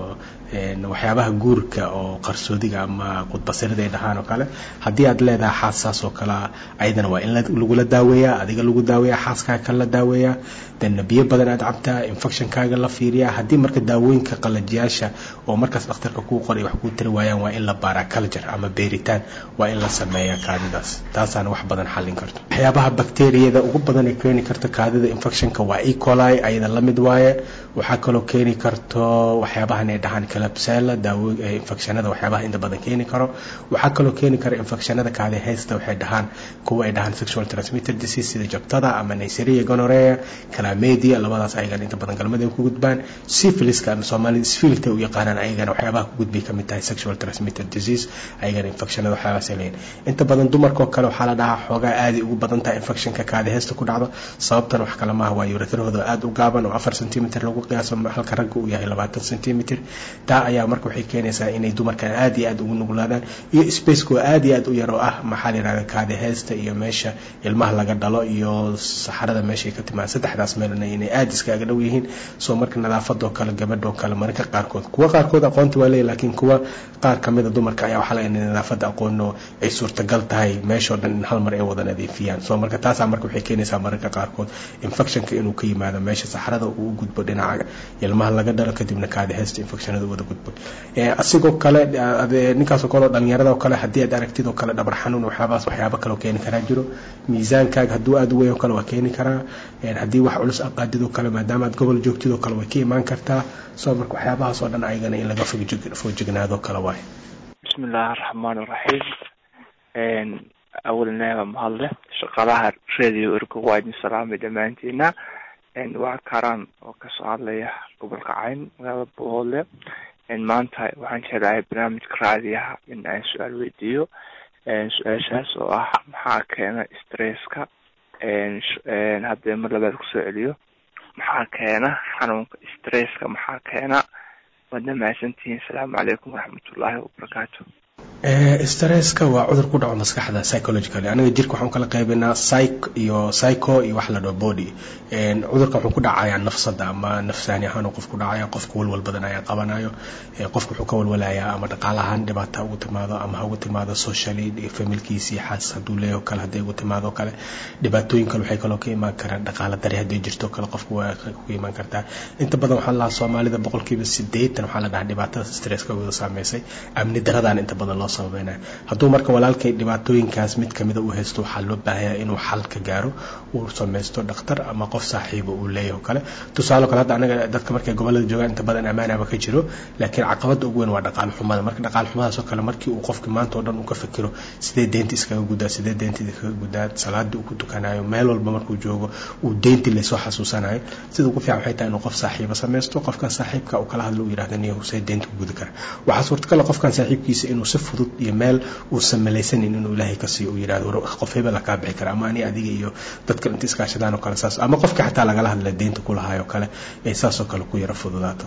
Speaker 13: waxyaabaha guurka oo qarsoodiga ama qudbasirada ay dhahaan oo kale. haddii aad leedahay xaas saas oo kale ayadana waa in lagula daaweeyaa adiga lagu daaweeyaa xaaskaaga kala daaweeyaa dan biyo badan aad cabtaa infectionkaaga la fiiriyaa. haddii marka daawooyinka qalajiyaasha oo markaas dhakhtarka kuu qoray wax kuu tiri waayaan waa in la baaraa culture ama beeritaan waa in la sameeyaa kaadidaas. taasaana wax badan xallin karto. waxyaabaha bakteeriyada ugu badan ee keeni karta kaadida infectionka waa E. coli ayada la mid waaye. waxaa kaloo keeni karto waxyaabahan ay dhahaan kalabsela daawo infectionada waxyaabaha inta badan keeni karo. waxaa kaloo keeni kara infectionada kaadi haysta waxay dhahaan kuwa ay dhahaan sexual transmitted disease sida jabtada ama Neisseria gonorrhea chlamydia labadaas ayagana inta badan galmada ku gudbaan. syphiliska ama Soomaali syphilis u yaqaanaan ayagana waxyaabaha ku gudbay kamid tahay sexual transmitted disease ayagana infectionada waxyaabahaas leeyihiin. inta badan dumarka oo kale waxaa la dhahaa xoogaa aad ugu badan tahay infectionka kaadi haysta ku dhacdo. sababtan wax kale maaha waa urethrohooda aad u gaaban oo afar centimeter lagu qiyaaso halka ragga uu yahay labaatan centimeter. taa ayaa marka waxay keenaysaa inay dumarkan aad iyo aad ugu nuglaadaan iyo spaceko aad iyo aad u yar oo ah maxaa la yidhahda kaadi heesta iyo meesha ilmaha laga dhalo iyo saxarada meeshay ka timaad saddexdaas meelna inay aad iskaga dhow yihiin soo marka nadaafadoo kale gabadhoo kale mararka qaarkood kuwa qaarkood aqoonta waa leeyahay laakiin kuwa qaar ka mid a dumarka ayaa waxaa laga inay nadaafadda aqoonoo ay suurtagal tahay meeshoo dhan in hal mar ay wada nadiifiyaan soo marka taasaa marka waxay keenaysaa mararka qaarkood infectionka inuu ka yimaado meesha saxarada uu u gudbo dhinaca ilmaha laga dhalo kadibna kaadi heesta infectionada wada gudbo asigoo kale ninkaasoo kale oo dhalinyarada oo kale haddii aad aragtid oo kale dhabar xanuun waxyaabahaas waxyaabo kale oo keeni karaa jiro miisaankaaga hadduu aad u weyn oo kale waa keeni karaa haddii wax culus aqaadid oo kale maadaama aad gobol joogtid oo kale way ka imaan kartaa soo marka waxyaabahaas oo dhan ayagana in laga foojignaado kale waay
Speaker 17: bismi illaahi araxmaan iraxiim awalna waa mahadle shaqalaha radio ergo waa idin salaamay dhammaantiina waa karaan oo kasoo hadlaya gobolka cayn magaalada boole maanta waxaan jeclahay barnaamijka raadiyaha in aan su-aal weydiiyo su-aashaas oo ah maxaa keena stresska haddee mar labaad kusoo celiyo maxaa keena xanuunka stresska maxaa keena waadna mahadsantihiin asalaamu calaykum waraxmatullaahi wabarakaatu
Speaker 13: stresska waa cudur ku dhaco maskaxda psychologically aniga jirka waxaan kala qaybinaa psych iyo psycho iyo wax la dhaho body cudurka wuxuu ku dhacayaa nafsada ama nafsaani ahaan qof ku dhacaya qofka walwal badan ayaa qabanayo qofka wuxuu ka walwalayaa ama dhaqaale ahaan dhibaato ugu timaado ama ha ugu timaado socially familkiisii xaas hadduu leeyaho kale hadday ugu timaado kale dhibaatooyin kale waxay kaloo ka imaan karaan dhaqaale dari hadday jirto kale qofka waa ku imaan kartaa inta badan waxaa lahaa soomaalida boqolkiiba sideetan waxaa la dhahaa dhibaatada stresska wada saameysay amni daradaan inta badan loo sababeynaya hadduu marka walaalkay dhibaatooyinkaas mid kamida u haysto waxaa loo baahanyaa inuu xal ka gaaro uu samaysto dhakhtar ama qof saaxiiba uu leeyaho kale tusaale kale hadda anaga dadka markay gobolada joogaan inta badan ammaanaba ka jiro laakiin caqabada ugu weyn waa dhaqaale xumada marka dhaqaale xumadaas oo kale markii uu qofki maanta oo dhan uu ka fikiro sidee deynta iskaga gudaa sidee deynta iskaga gudaa salaadii uu ku tukanayo meel walba markuu joogo uu deynti laysoo xasuusanayo sida ugu fiican waxay tahay inuu qof saaxiiba samaysto qofkan saaxiibka uu kala hadlo uu yidhahda niyo husee deynta ku gudi kara waxaa suurtagal qofkan saaxiibkiisa inuu si fudud iyo meel uusan malaysanin inuu ilaahay ka siiyo uu yidhahdo qof hebel kaa bixi kara ama ani adiga iyo dadka inta iskaashadaan oo kale saas ama qofka xataa lagala hadla deynta ku lahaayoo kale ee saasoo kale ku yara fududaato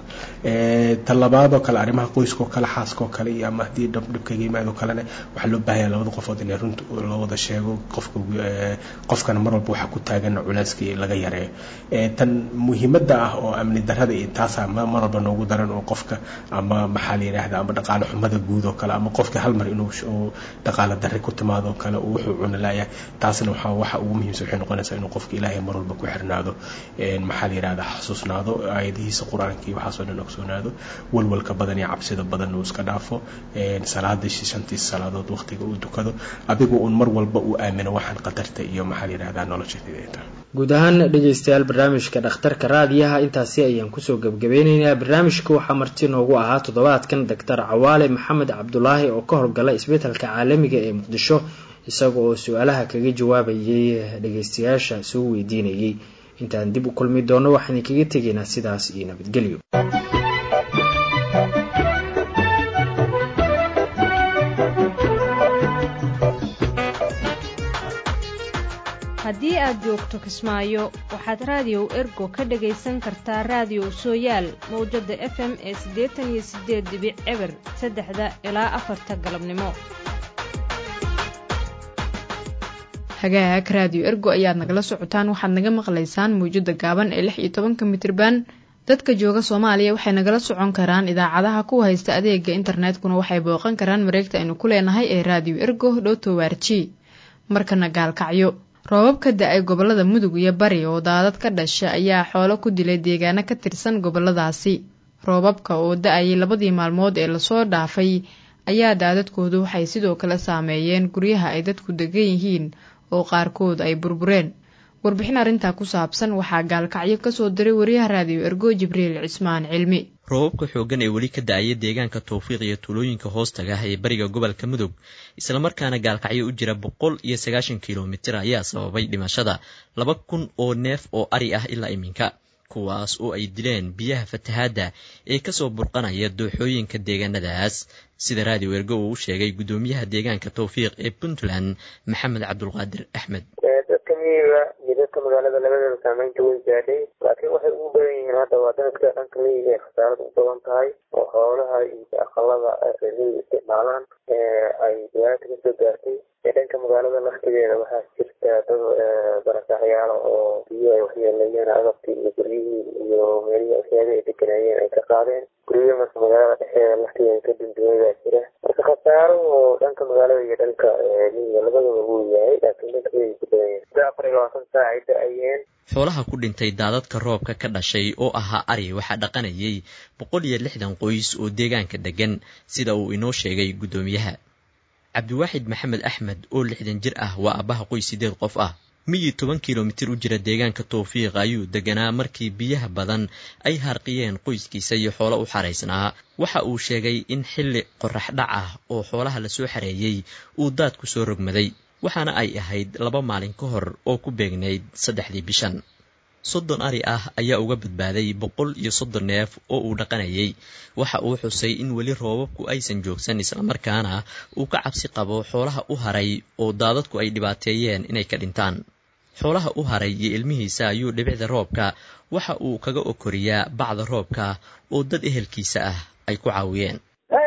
Speaker 13: talabaadoo kale arrimaha qoyskaoo kale xaaskaoo kale iyo ama haddii dhibkaga yimaado kalena waxaa loo baahanya labada qofood inay runta loo wada sheego qofka qofkana mar walba waxa ku taagan culayska laga yareeyo tan muhiimada ah oo amni darada iyo taasaa mar walba noogu daran oo qofka ama maxaa la yidhaahda ama dhaqaale xumada guud oo kale ama qofka hal mar inuu dhaqaale darre ku timaado kale uu wuxuu cuni laaya taasna waxaa waxa ugu muhiimsan waxay noqonaysaa inuu qofka ilaahay mar walba ku xirnaado maxaa la yidhahda xasuusnaado aayadihiisa qur-aanka iyo waxaasoo dhan ogsoonaado walwalka badan iyo cabsida badan uu iska dhaafo salaada shantii salaadood waqtiga uu dukado adigu uun mar walba uu aamino waxaan qadarta iyo maxaa la yidhahdaa nolosha
Speaker 12: guud ahaan dhegaystayaal barnaamijka dhakhtarka raadiyaha intaasi ayaan kusoo gebgabeyneynaa barnaamijka waxaa marti noogu ahaa toddobaadkan doctor cawaale maxamed cabdulaahi oo ka howlgala isbitaalka caalamiga ee muqdisho isaga oo su-aalaha kaga jawaabayay dhegaystayaasha soo weydiinayay intaan dib u kulmi doono waxaan kaga tegaynaa sidaas iyo nabadgelyo
Speaker 18: haddii aad joogto kismaayo waxaad raadiyow ergo ka dhagaysan kartaa raadiyow sooyaal mawjada f m ee siddeetan iyo siddeed dibic eber saddexda ilaa afarta galabnimo
Speaker 1: hagaag raadiyo ergo ayaad nagala socotaan waxaad naga maqlaysaan mawjada gaaban ee lix iyo tobanka mitirban dadka jooga soomaaliya waxay nagala socon karaan idaacadaha ku haysta adeega internetkuna waxay booqan karaan mareegta aynu ku leenahay ee raadiyo ergo dhotowarji markana gaalkacyo roobab ka da-ay gobolada mudug iyo bari oo daadad ka dhasha ayaa xoolo ku dilay deegaano ka tirsan goboladaasi roobabka oo da-ayay labadii maalmood ee lasoo dhaafay ayaa daadadkoodu waxay sidoo kale saameeyeen guryaha ay dadku degan yihiin oo qaarkood ay burbureen warbixin arrintaa ku saabsan waxaa gaalkacyo kasoo diray wariyaha raadiyo ergo jibriil cismaan cilmi
Speaker 19: roobabka xooggan ee weli ka da-aya deegaanka towfiiq iyo tuulooyinka hoostaga ah ee bariga gobolka mudug islamarkaana gaalkacyo u jira boqol iyo sagaashan kilomitir ayaa sababay dhimashada laba kun oo neef oo ari ah ilaa iminka kuwaas oo ay dileen biyaha fatahaadda ee kasoo burqanaya dooxooyinka deegaanadaas sida raadiyo ergo uu u sheegay guddoomiyaha deegaanka towfiiq ee puntland maxamed cabdulqaadir axmed
Speaker 20: dadka miyiga midad dadka magaalada labadeeda saameynta way gaadhay laakiin waxay ugu badan yihiin hadda waa dadka dhanka miyiga ay khasaarada u badan tahay oo xoolaha iyo aqalada reermiyiga isticmaalaan ay dhibaata kasoo gaartay dhanka magaalada laftigeeda waxaa jirta dad barakacyaalo oo biyo ay waxyeelayeen agabkii iyo guryihii iyo meelihii ashyaabihii ay deganayeen ay ka qaadeen guryo marka magaalada dhexeeda laftigeeda ka dundumay baa jira marka khasaaro oo dhanka magaalada iyo dhanka miyiga labadaba wuu yahay laakiin dhanka miyiga ku badan yahay sida afar iyo labaatan saac ay da-ayeen
Speaker 19: xoolaha ku dhintay daadadka roobka ka dhashay oo ahaa ari waxaa dhaqanayay boqol iyo lixdan qoys oo deegaanka degan sida uu inoo sheegay guddoomiyaha cabdiwaaxid maxamed axmed oo lixdan jir ah waa aabbaha qoys sideed qof ah miyi toban kilomitir u jira deegaanka towfiiq ayuu deganaa markii biyaha badan ay harqiyeen qoyskiisa iyo xoolo u xaraysnaa waxa uu sheegay in xilli qorax dhac ah oo xoolaha lasoo xareeyey uu daadku soo rogmaday waxaana ay ahayd laba maalin ka hor oo ku beegnayd saddexdii bishan soddon ari ah ayaa uga badbaaday boqol iyo soddon neef oo uu dhaqanayay waxa uu xusay in weli roobabku aysan joogsan islamarkaana uu ka cabsi qabo xoolaha u haray oo daadadku ay dhibaateeyeen inay ka dhintaan xoolaha u haray iyo ilmihiisa ayuu dhibicda roobka waxa uu kaga okoriyaa bacda roobka oo dad ehelkiisa ah ay ku caawiyeen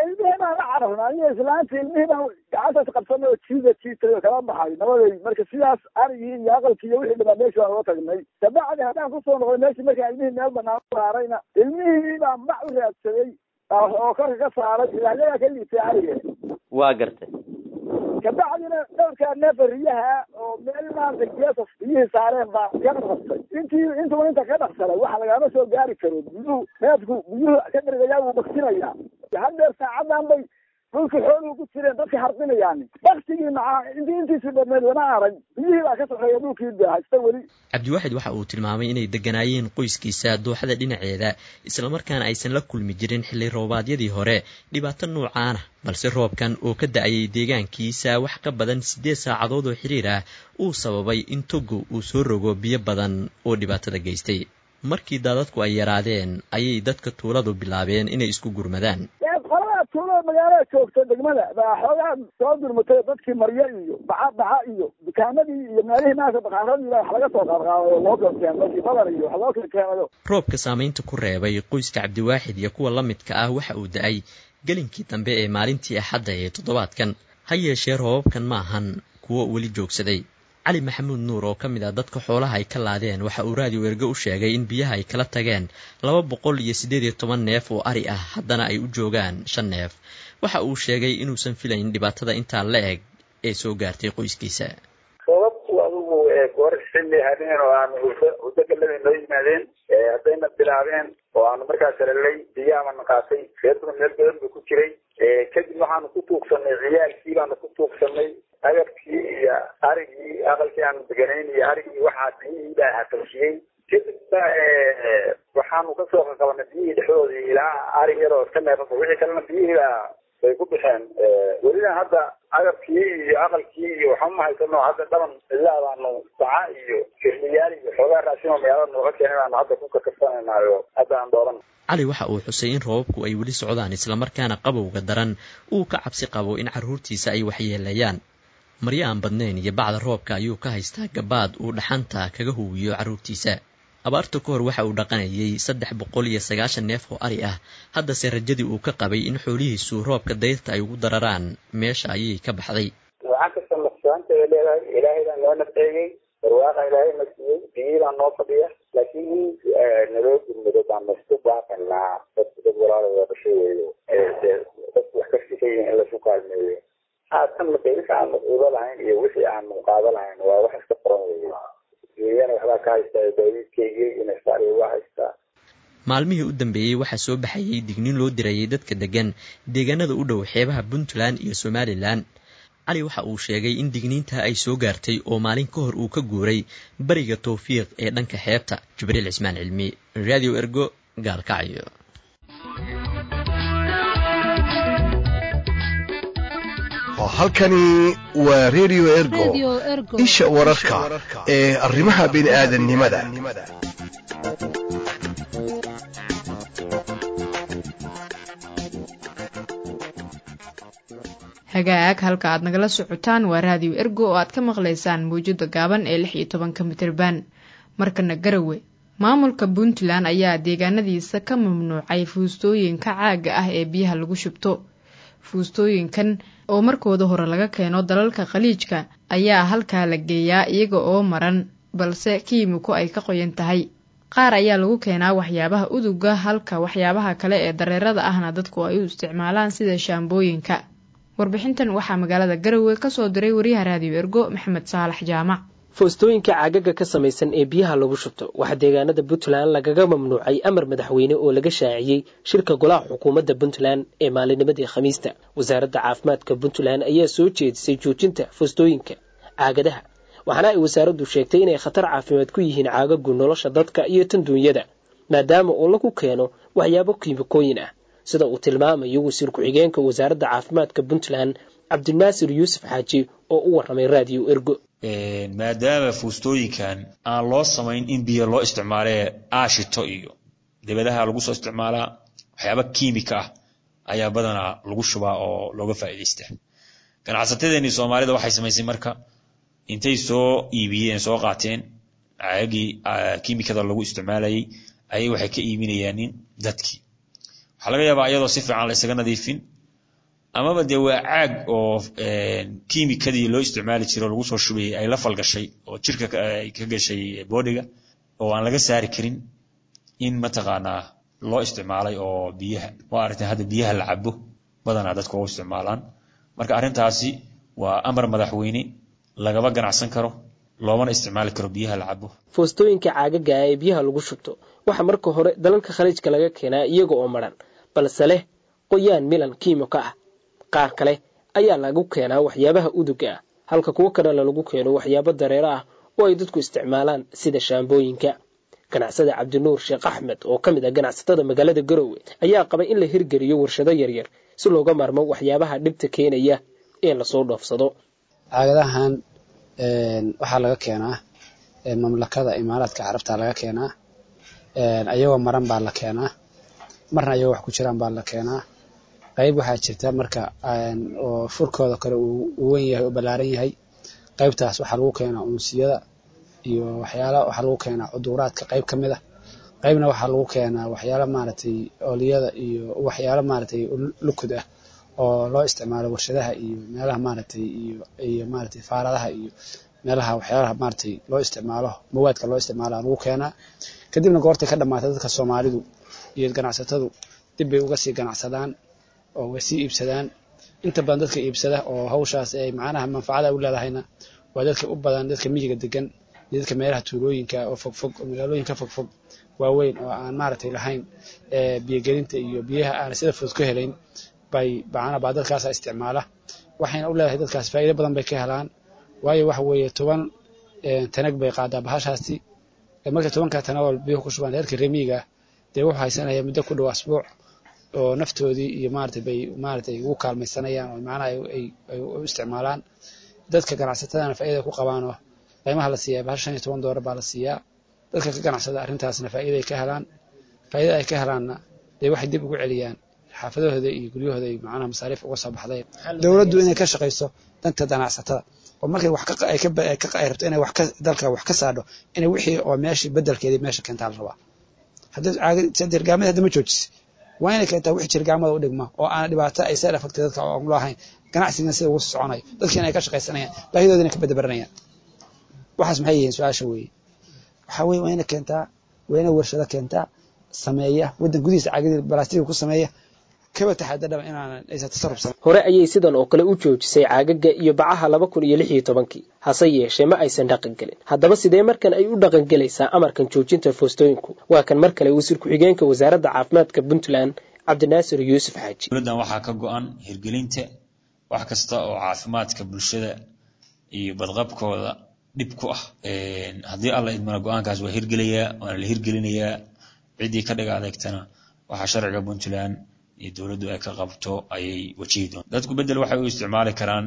Speaker 21: aniga islaanta ilmihii baan gacantaas qabsanay oo jiida jiitay oo kala baxay nabaday marka sidaas arigii iyo aqalkii iyo wixii dhibaa meesha waan uga tagnay kabacdi haddaan kusoo noqday meeshii markaa ilmihii meel banaan saarayna ilmihii baan bac u raadsaday oo korka ka saaray ilaayadaa ka liitay ariga
Speaker 22: waa gartay
Speaker 21: kabacdina dhowrkaa neefa riyaha oo meel maanta geesas biyihii saareen baa ka dhaqsay intii intuu inta ka dhaqsanay waxa lagama soo gaari karo biyuhu neefku biyuhu ka dhargayaa wuu baksinayaa haddeer saacadan bay dhulka xooluhu ku jireen dadka harqinayaan baktigii macaa intii intiisii badneed lama arag biyihii baa ka soxeeya dhulkii ba haysta weli
Speaker 19: cabdiwaaxid waxa uu tilmaamay inay deganaayeen qoyskiisa dooxada dhinaceeda islamarkaana aysan la kulmi jirin xilli roobaadyadii hore dhibaato noocaana balse roobkan oo ka da-ayay deegaankiisa wax ka badan siddeed saacadood oo xiriir ah uu sababay in togo uu soo rogo biyo badan oo dhibaatada geystay markii daadadku ay yaraadeen ayay dadka tuuladu bilaabeen inay isku gurmadaan
Speaker 21: tuulada magaalada joogta degmada baa xoogaa soo durmatay dadkii maryo iyo baca baca iyo dukaamadii iyo meelihii maanta bakaaradii baa wax laga soo qaadqaaday oo loo keenay dadkii badar iyo wax loo kala keenayo
Speaker 19: roobka saamaynta ku reebay qoyska cabdiwaaxid iyo kuwa la midka ah waxa uu da-ay gelinkii dambe ee maalintii axadda ee toddobaadkan ha yeeshee roobabkan ma ahan kuwo weli joogsaday cali maxamuud nuur oo ka mid ah dadka xoolaha ay ka laadeen waxa uu raadiyo erge u sheegay in biyaha ay kala tageen laba boqol iyo siddeed iyo toban neef oo ari ah haddana ay u joogaan shan neef waxa uu sheegay inuusan filayn dhibaatada intaa la eg ee soo gaartay qoyskiisa
Speaker 20: roobabku adigu goor xilli habeen oo aanu udagalada noo yimaadeen haddayna bilaabeen oo aanu markaas helelay biyahabaana qaatay reerkuna meel badan buu ku jiray kadib waxaanu ku tuugsanay ciyaalkii baanu ku tuugsanay agabkii iyo arigii aqalkii aanu deganayn iyo arigii waxaa biyihii baa hatalshiyey kadibna waxaanu kasoo qaqabanay biyihii dhexdoodii ilaa arig yaroo iska neefasa wixii kalena biyihii baa bay ku bixeen welina hadda agabkii iyo aqalkii iyo waxba ma haysano hadda dhaban ilaa baanu baca iyo firliyaal iyo xoogaa raashin oo magaalada nooga keenay baanu hadda ku kakarsanaynayo hadda aan doodan
Speaker 19: cali waxa uu xusay in roobabku ay weli socdaan islamarkaana qabowga daran uu ka cabsi qabo in carruurtiisa ay waxyeelayaan maryo aan badnayn iyo bacda roobka ayuu ka haystaa gabaad uu dhaxanta kaga huwiyo carruurtiisa abaarta ka hor waxa uu dhaqanayay saddex boqol iyo sagaashan neef oo ari ah haddase rajadii uu ka qabay in xoolihiisu roobka dayrta ay ugu dararaan meesha ayay ka baxday
Speaker 20: waxaan kasta nuqsaanta ay leedahay ilaahay baan noo nafceeyey barwaaqa ilaahay na siiyey biyihii baan noo fadhiya laakiin naloo gurmado baan naisku baaqanaa dadku dad walaalada dhashay weeyo dadku wax ka fikaya in lasu kaalmeeyo haatan madayrika aan mas-uulo lahayn iyo wixii aan qaado lahayn waa wax iska qoran weeye iyana waxbaa ka haystaa daawidkeygii inasari waa haystaa
Speaker 19: maalmihii u dambeeyey waxaa soo baxayay digniin loo dirayay dadka degan deegaanada u dhow xeebaha puntland iyo somalilan cali waxa uu sheegay in digniinta ay soo gaartay oo maalin ka hor uu ka guuray bariga towfiiq ee dhanka xeebta jibriil cismaan cilmi radio ergo gaalkacyo
Speaker 5: halkani waa radio ergo isha wararka ee arrimaha bini'aadanimada
Speaker 1: hagaag halka aad nagala socotaan waa raadiyo ergo oo aad ka maqlaysaan mawjada gaaban ee lix iyo tobanka mitirban markana Garowe maamulka Puntland ayaa deegaanadiisa ka mamnuucay fuustooyinka caaga ah ee biyaha lagu shubto. Fuustooyinkan oo markooda hore laga keeno dalalka Khaliijka ayaa halkaa la geeyaa iyaga oo maran balse kiimiko ay ka qoyan tahay. Qaar ayaa lagu keenaa waxyaabaha uduga halka waxyaabaha kale ee dareerada ahna dadku ay u isticmaalaan sida shaambooyinka. Warbixintan waxaa magaalada Garowe ka soo diray wariyaha Radio Ergo Maxamed Saalax Jaamac.
Speaker 2: Fuustooyinka caagaga ka samaysan ee biyaha lagu shubto waxa deegaanada Puntland lagaga mamnuucay amar madaxweyne oo laga shaaciyay shirka golaha xukuumadda Puntland ee maalinimadii Khamiista. Wasaaradda caafimaadka Puntland ayaa soo jeedisay joojinta fuustooyinka caagadaha, waxaana ay wasaaraddu sheegtay inay khatar caafimaad ku yihiin caagagu nolosha dadka iyo tan duunyada maadaama uu lagu keeno waxyaabo kiimikooyin ah, sida uu tilmaamayo wasiir ku-xigeenka wasaaradda caafimaadka Puntland Cabdinaasir Yuusuf Xaaji oo u warramay Radio Ergo.
Speaker 22: maadaama fuustooyinkan aan loo samayn in biyo loo isticmaalee aashito iyo dibadaha lagu soo isticmaalaa waxyaaba kiimika ah ayaa badanaa lagu shubaa oo looga faa'iidaystaa. Ganacsatadeenii Soomaalida waxay samaysay marka intay soo iibiyeen soo qaateen caagii kiimikada lagu isticmaalayay ayay waxay ka iibinayaan dadkii. Waxa laga yaabaa iyadoo si fiican la isaga nadiifin amaba dee waa caag oo kiimikadii loo isticmaali jiray lagu soo shubay ay la falgashay oo jirka ay ka gashay boodiga oo aan laga saari karin in mataqaanaa loo isticmaalay oo biyaha waa arrinta hadda biyaha la cabo badanaa dadku u isticmaalaan. Marka arrintaasi waa amar madaxweyne lagaba ganacsan karo loomana isticmaali karo biyaha la cabo.
Speaker 2: Fuustooyinka caagaga ee biyaha lagu shubto waxa marka hore dalalka Khaliijka laga keenaa iyaga oo maran balse leh qoyaan milan kiimiko ah. Qaar kale ayaa lagu keenaa waxyaabaha uduga ah halka kuwa kale lagu keeno waxyaabo dareere ah oo ay dadku isticmaalaan sida shaambooyinka. Ganacsade Cabdinuur Sheekh Axmed oo kamid ah ganacsatada magaalada Garowe ayaa qabay in la hirgeliyo warshado yaryar si looga maarmo waxyaabaha dhibta keenaya ee la soo dhoofsado.
Speaker 23: caagadahan een waxa laga keenaa ee mamlakada Imaaraadka Carabta laga keenaa een ayagoo maran baa la keenaa marna ayagoo wax ku jiraan baa la keenaa. qayb waxa jirta marka oo furkooda kale uu weyn yahay oo balaaran yahay qaybtaas waxa lagu keenaa unsiyada iyo waxyaalo waxa lagu keenaa cuduraadka qayb kamid ah qaybna waxa lagu keenaa waxyaalo maartay ooliyada iyo waxyaalo maartay lukud ah oo loo isticmaalo warshadaha iyo meelaha maartay iyo iyo maartay faaradaha iyo meelaha waxyaalaha maartay loo isticmaalo mawaadka loo isticmaalo lagu keenaa. kadibna goorta ka dhamaatay dadka Soomaalidu iyo ganacsatadu dib bay uga sii ganacsadaan oo way sii iibsadaan. inta badan dadka iibsada oo hawshaas ay macnaha manfaacada u leedahayna waa dadka u badan dadka miyiga degan dadka meelaha tuulooyinka oo fog fog magaalooyinka fog fog waaweyn oo aan maartay lahayn ee biyo gelinta iyo biyaha aan sida fudud ku helayn bay baana baad dadkaas isticmaala. waxayna u leedahay dadkaas faa'iido badan bay ka helaan waayo wax weeye toban tanag bay qaadaa bahashaasi marka tobanka tanawol biyo ku shubaan heerka remiga dee wuxuu haysanaya muddo ku dhow asbuuc oo naftoodii iyo maartay bay maartay ugu kaalmaysanayaan oo macnaha ay ay u isticmaalaan. dadka ganacsatada faa'iido ku qabaan oo qiimaha la siiyaa bahashan shan iyo toban doolar baa la siiyaa. dadka ka ganacsada arrintaasna faa'iido ay ka helaan faa'iido ay ka helaanna dee waxay dib ugu celiyaan xaafadahooda iyo guryahooda ay macnaha masaariif uga soo baxday. dawladdu inay ka shaqeyso danta ganacsatada oo markay wax ka ay ka ay ka qayrto inay wax ka dalka wax ka saadho inay wixii oo meeshii bedelkeedii meesha keentaa la rabaa. haddii caagid sadirgaamada hadda ma joojis waa inay keentaa wixii jirgaamada u dhigma oo aan dhibaato ay sida fakta dadka oo aan lahayn ganacsiga sida ugu soconayo dadkii inay ka shaqeysanayaan baahidoodina ka badbaranayaan. waxaas maxay yihiin su'aasha weeye waxa weeye waa inay keentaa waa inay warshado keentaa sameeya wadan gudihiisa caagid balaastig ku sameeya kaba taxadar inaan aysan tasarrufsan.
Speaker 2: hore ayay sidan oo kale u joojisay caagaga iyo bacaha laba kun iyo lix iyo toban hase yeeshee ma aysan dhaqan gelin. haddaba sidee markan ay u dhaqan gelaysaa amarkan joojinta foostooyinku? waa kan mar kale wasiir ku-xigeenka wasaaradda caafimaadka Puntland Cabdinaasir Yuusuf Xaaji.
Speaker 22: dowladdan waxaa ka go'an hirgelinta wax kasta oo caafimaadka bulshada iyo badqabkooda dhib ku ah. haddii alla idmana go'aankaas waa hirgelayaa waana la hirgelinayaa ciddii ka dhiga adeegtana waxaa sharciga Puntland iyo dawladdu ay ka qabto ayay wajihi doontaa. dadku bedel waxay u isticmaali karaan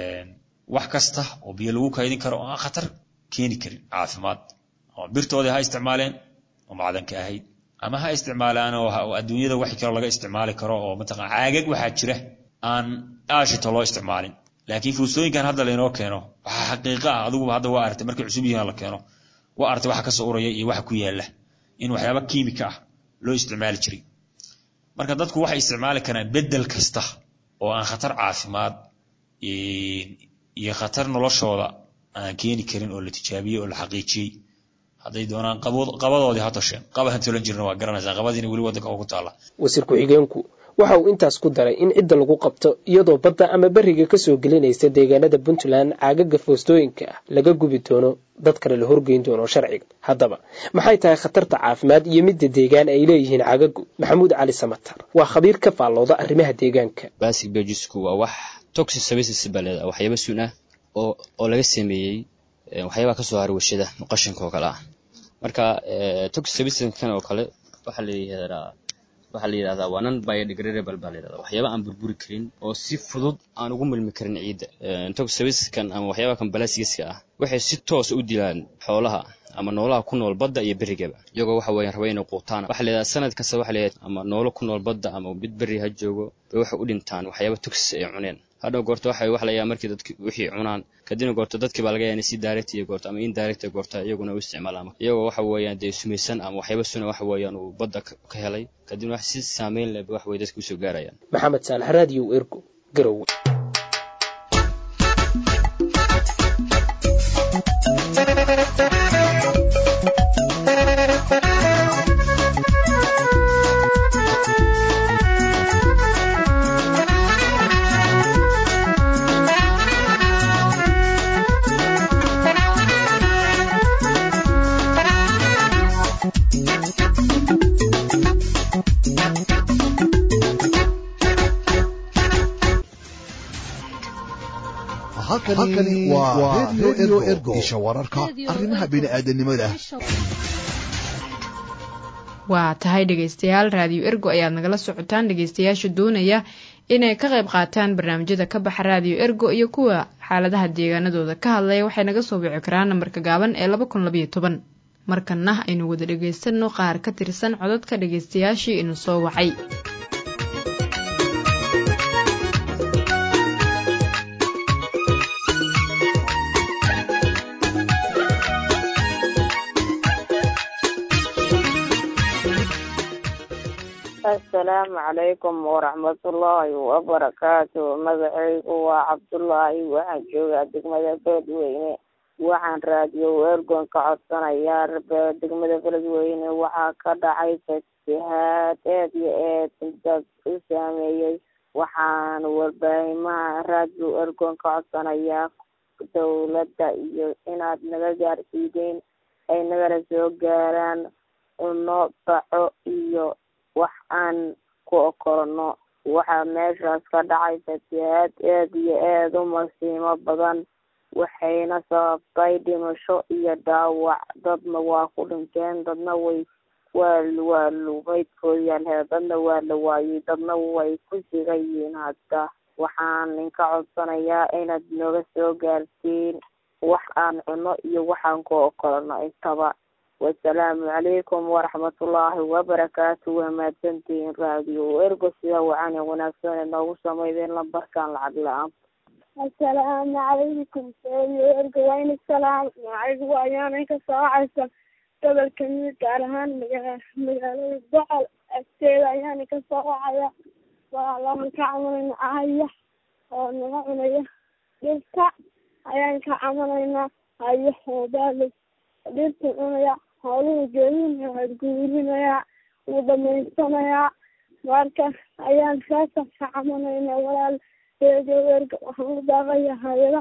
Speaker 22: wax kasta oo biyo lagu kaydin karo oo aan khatar keeni karin caafimaad oo birtooda ha isticmaaleen oo macdanka ahayd ama ha isticmaalaan oo adduunyada wax kale laga isticmaali karo oo mataqaan caagag waxa jira aan aashito loo isticmaalin. laakiin fuustooyinkan hadda la inoo keeno waxa xaqiiqo ah adigu hadda waa aragtay markii cusub yihiin la keeno waa artay waxa ka soo uraya iyo waxa ku yaala in waxyaabo kiimika ah loo isticmaali jiray marka dadku waxay isticmaali karaan bedel kasta oo aan khatar caafimaad iyo khatar noloshooda aan keeni karin oo la tijaabiyay oo la xaqiijiyay haday doonaan qabadoodii ha tasheen qabahan tolan jirna waa garanaysaa qabadiina weli wadanka ugu taala
Speaker 2: wasiir ku-xigeenku waxa uu intaas ku daray in cidda lagu qabto iyadoo badda ama bariga ka soo gelinaysa deegaanada Puntland caagaga foostooyinka ah laga gubi doono dad kale la horgeyn doono sharciga haddaba maxay tahay khatarta caafimaad iyo midda deegaan ay leeyihiin caagagu maxamuud cali samatar waa khabiir ka faallooda arrimaha deegaanka
Speaker 3: basic biology waa wax toxic services balada waxyaabo sun ah oo oo laga sameeyay waxyaabo ka soo haray warshada qashinka oo kale ah marka toxic services kan oo kale waxa la yiraahdaa waxa la yiraahdaa waa non biodegradable baa la yiraahdaa waxyaabo aan burburi karin oo si fudud aan ugu milmi karin ciidda toxic services kan ama waxyaabo kan balasiga ah waxay si toos u dilaan xoolaha ama noolaha ku nool badda iyo berigaba iyagoo waxa weeyaan rabay inay quutaan waxa la yiraahdaa sanad kasta waxa la yiraahdaa ama noolo ku nool badda ama mid beri ha joogo bay waxa u dhintaan waxyaabo toxic ay cuneen hadhow goorto waxa wax la yaabaa markii dadku wixii cunaan kadibna goorto dadkii baa laga yaabaa si direct iyo goorto ama indirect goorto iyaguna u isticmaalaan iyagoo waxa weeyaan de sumaysan ama waxyaabo suna waxa weeyaan uu badda ka helay kadibna wax si saameyn leh wax way dadku soo gaarayaan
Speaker 2: maxamed saalax radio ergo garow
Speaker 5: halkani waa radio ergo isha wararka arrimaha bini'aadanimada
Speaker 1: waa tahay dhegaystayaal raadiyo ergo ayaad nagala socotaan dhegaystayaasha doonaya inay ka qayb qaataan barnaamijyada ka baxa raadiyo ergo iyo kuwa xaaladaha deegaanadooda ka hadlaya waxay naga soo wici karaan nambarka gaaban ee laba kun labayo toban markana aynu wada dhagaysano qaar ka tirsan codadka dhegaystayaashii inuu soo wacay
Speaker 4: asalaamu calaykum waraxmatullaahi wabarakaatu magacaygu waa cabdullaahi waxaan joogaa degmada beledweyne waxaan raadiyo ergon ka codsanayaa degmada beledweyne waxaa ka dhacay fasihaad aad iyo aad dad u saameeyey waxaan warbaahimaha raadiyo ergon ka codsanayaa dowladda iyo inaad naga gaarsiideen ay nagala soo gaaraan uno baco iyo wax aan ku okorno waxaa meeshaas ka dhacay fasihaad aad iyo aada u masiimo badan waxayna sababtay dhimasho iyo dhaawac dadna waa ku dhinteen dadna way waa waa lumaydkoodayaal hee dadna waa la waayey dadna way ku sigan yihiin hadda waxaan ninka codsanayaa inaad nooga soo gaartiin wax aan cuno iyo waxaan ku okorno intaba wasalaamu calaykum waraxmatullaahi wabarakaatu waa mahadsantihiin raadiyo ergo sida wacan wanaagsan ee noogu sameydeen lambarkan lacag la-aan
Speaker 7: assalaamu calaykum raadiyo ergo waa in salaam magacaygu ayaana ka soocaysa gobolka mid gaar ahaan magaa magaalada bocal agteeda ayaana ka soocaya waa laban ka camaleyna ahaya oo naga cunaya dhirta ayaan ka camalaynaa hayo hoobaale dhirta cunaya howluhu geedina waad guurinayaa wuu dhamaysanayaa marka ayaan saasa ka camalaynaa walaal reediyo ergo waxaan u daaqaya hay-ada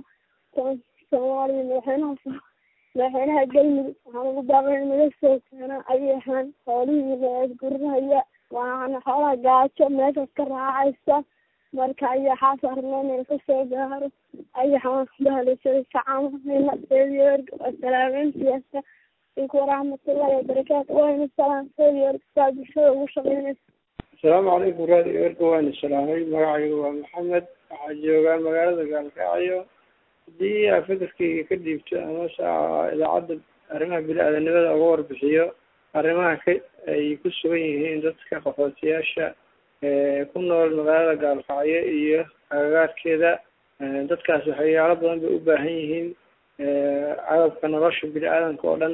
Speaker 7: soomaaliya madaxweynaha madaxweynaha galmudug waxaan ugu daaqaya naga soo keena ayahan howlihiina waad gurinaya waxaana xoolaha gaajo meeshaas ka raacaysa marka ayaa xaasarneen ka soo gaaro ayaxaan bahalisada ka camalayna reediyo ergo asalaamentiyaasa inku waraxmatullahi wabarakaatu wayna salaam reediyo ergo saa bulshada ugu shaqeynaysa
Speaker 24: asalaamu calaykum raadiyo ergo waana salaamay magacaygu waa maxamed waxaa joogaa magaalada gaalkacyo haddii aa fikirkayga ka dhiibto ama saa idaacadda arrimaha bini-aadanimada uga warbixiyo arrimaha ka ay ku sugan yihiin dadka qaxootiyaasha ku nool magaalada gaalkacyo iyo agagaarkeeda dadkaas waxyaalo badan bay u baahan yihiin agabka nolosha bini-aadanka oo dhan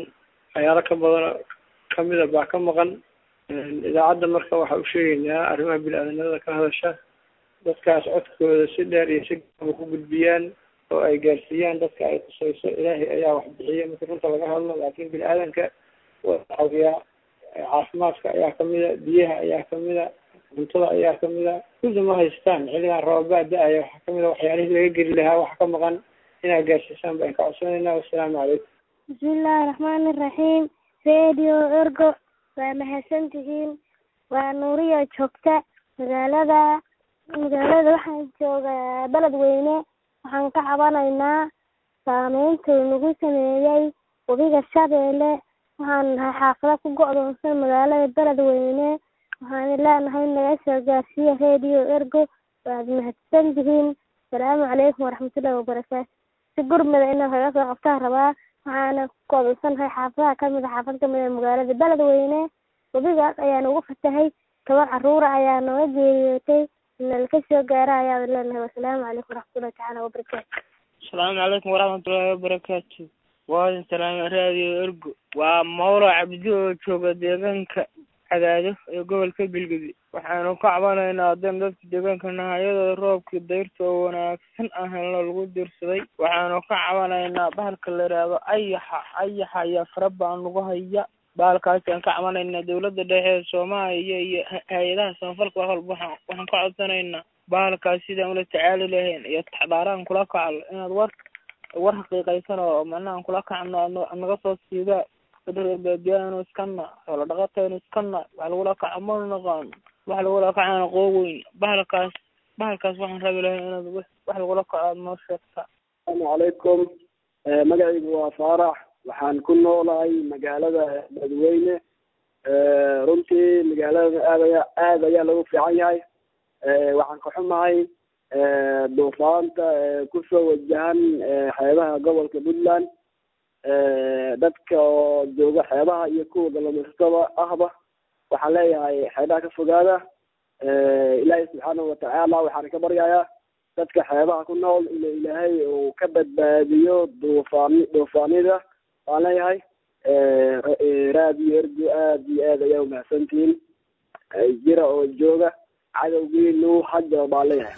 Speaker 24: waxyaalo ka badan kamida baa ka maqan idaacadda marka waxaa u sheegaynaa arrimaha bini-aadanimada ka hadasha dadkaas codkooda si dheer iyo si gaaba ku gudbiyaan oo ay gaarsiiyaan dadka ay tusayso ilaahay ayaa wax bixiya marka runta laga hadlo laakiin bini-aadanka waa caawiyaa caafimaadka ayaa kamida biyaha ayaa kamida cuntada ayaa kamida kulli ma haystaan xilligan roobabaa da-aya waxaa kamida waxyaalihii laga geli lahaa waxa ka maqan inaad gaarsiisaan baan ka codsanayna wassalaamu calaykum
Speaker 7: bismillahi raxmaani raxiim radio ergo waa mahadsantihiin waa nuuriya joogta magaalada magaalada waxaan joogaa beledweyne waxaan ka cabanaynaa saameyntuu nagu sameeyey webiga shabeelle waxaan nahay xaafado ku go-doonsan magaalada beledweyne waxaan leenahay naga soo gaarsiiya radio ergo waad mahadsantihiin asalaamu calaykum waraxmatullahi wabarakaatu si gurmada inaan kaga soo qabtaan rabaa waxaana ku go-doonsanahay xaafadaha kamid a xaafad kamid a magaalada beledweyne webigaas ayaa nagu fatahay toban caruura ayaa nooga geeriyootay inalka soo gaara ayaad leenahay wasalaamu calaykum waraxmatullahi tacaala wabarakaatu
Speaker 6: asalaamu calaykum waraxmatullahi wabarakaatu waadin salaame radio ergo waa mawlac cabdi oo jooga deegaanka cadaado ee gobolka galgaduud waxaanu ka cabanaynaa haddana dadka deegaanka nahayadooda roobkii dayrta oo wanaagsan ah helno lagu dirsaday waxaanu ka cabanaynaa bahalka la yidhaahdo ayaxa ayaxa ayaa fara badan lagu haya bahalkaasi aan ka cabanaynaa dawladda dhexe ee soomaaliya iyo hay-adaha samafalka wax walba waxaan waxaan ka codsanaynaa bahalkaas sidaan ula tacaali lahayn iyo taxdaaraan kula kaclo inaad war war xaqiiqaysan oo macnaha kula kacno naga soo siidaa baadiyaanu iskana xoolo dhaqataynu iskana wax lagula kaco ma naqaano wax lagula kacana qooweyn bahalkaas bahalkaas waxaan rabi lahay inaad wax lagula kaco aad noo sheegta
Speaker 8: asalaamu calaykum magacaygu waa faarax waxaan ku noolahay magaalada beledweyne runtii magaalada aad ayaa aad ayaa lagu fiican yahay waxaan ka xumahay duufaanta kusoo wajahan xeebaha gobolka puntland dadka oo jooga xeebaha iyo kuwa galamaystada ahba waxaan leeyahay xeebaha ka fogaada ilaahay subxaanahu watacaala waxaan ka baryayaa dadka xeebaha ku nool inuu ilaahay uu ka badbaadiyo duufaani duufaanida waan leeyahay raadiyo ergo aad iyo aad ayaa umahadsantihiin jira oo jooga cadowgiinu hadda baan leeyahay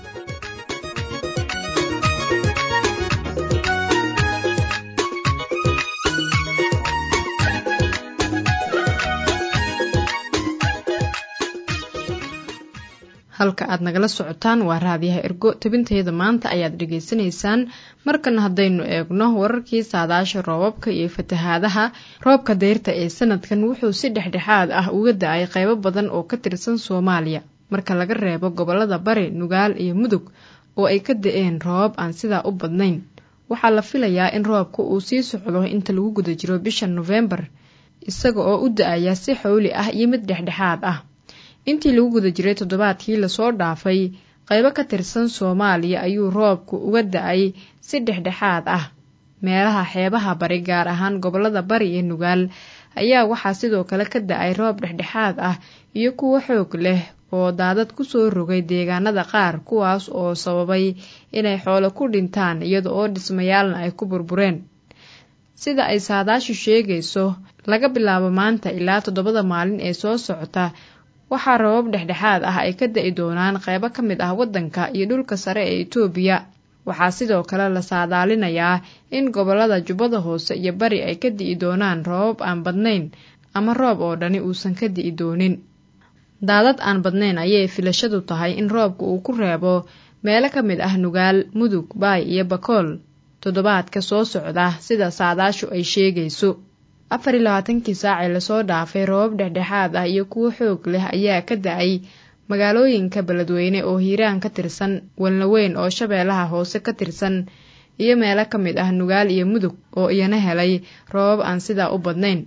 Speaker 1: halka aad nagala socotaan waa raadiyaha ergo tabinteeda maanta ayaad dhegaysanaysaan markana haddaynu eegno wararkii saadaasha roobabka iyo fatahaadaha roobka dayrta ee sanadkan wuxuu si dhexdhexaad ah uga da-ay qaybo badan oo ka tirsan soomaaliya marka laga reebo gobolada bari nugaal iyo mudug oo ay ka da-een roobab aan sidaa u badnayn waxaa la filayaa in roobka uu sii socdo inta lagu guda jiro bisha nofembar isaga oo u da-aya si xowli ah iyo mid dhexdhexaad ah intii lagu guda jiray toddobaadkii lasoo dhaafay qaybo ka tirsan soomaaliya ayuu roobku uga da-ay si dhexdhexaad ah meelaha xeebaha bari gaar ahaan gobolada bari iyo nugaal ayaa waxaa sidoo kale ka da-ay roob dhexdhexaad ah iyo kuwo xoog leh oo daadad kusoo rogay deegaanada qaar kuwaas oo sababay inay xoolo ku dhintaan iyada oo dhismayaalna ay ku burbureen sida ay saadaashu sheegayso laga bilaabo maanta ilaa toddobada maalin ee soo socota waxaa rabab dhexdhexaad ah ay ka da-i doonaan qaybo ka mid ah waddanka iyo dhulka sare ee itoobiya waxaa sidoo kale la saadaalinayaa in gobolada jubbada hoose iyo bari ay ka di'i doonaan roobab aan badnayn ama roob oo dhani uusan ka di'i doonin daadad aan badnayn ayay filashadu tahay in roobka uu ku reebo meelo ka mid ah nugaal mudug baay iyo bakool toddobaadka soo socda sida saadaashu ay sheegayso afar iyo labaatankii saacee lasoo dhaafay roobab dhexdhexaad ah iyo kuwo xoog leh ayaa ka da-ay magaalooyinka beledweyne oo hiiraan ka tirsan walnaweyn oo shabeellaha hoose ka tirsan iyo meelo ka mid ah nugaal iyo mudug oo iyana helay roobab aan sidaa u badnayn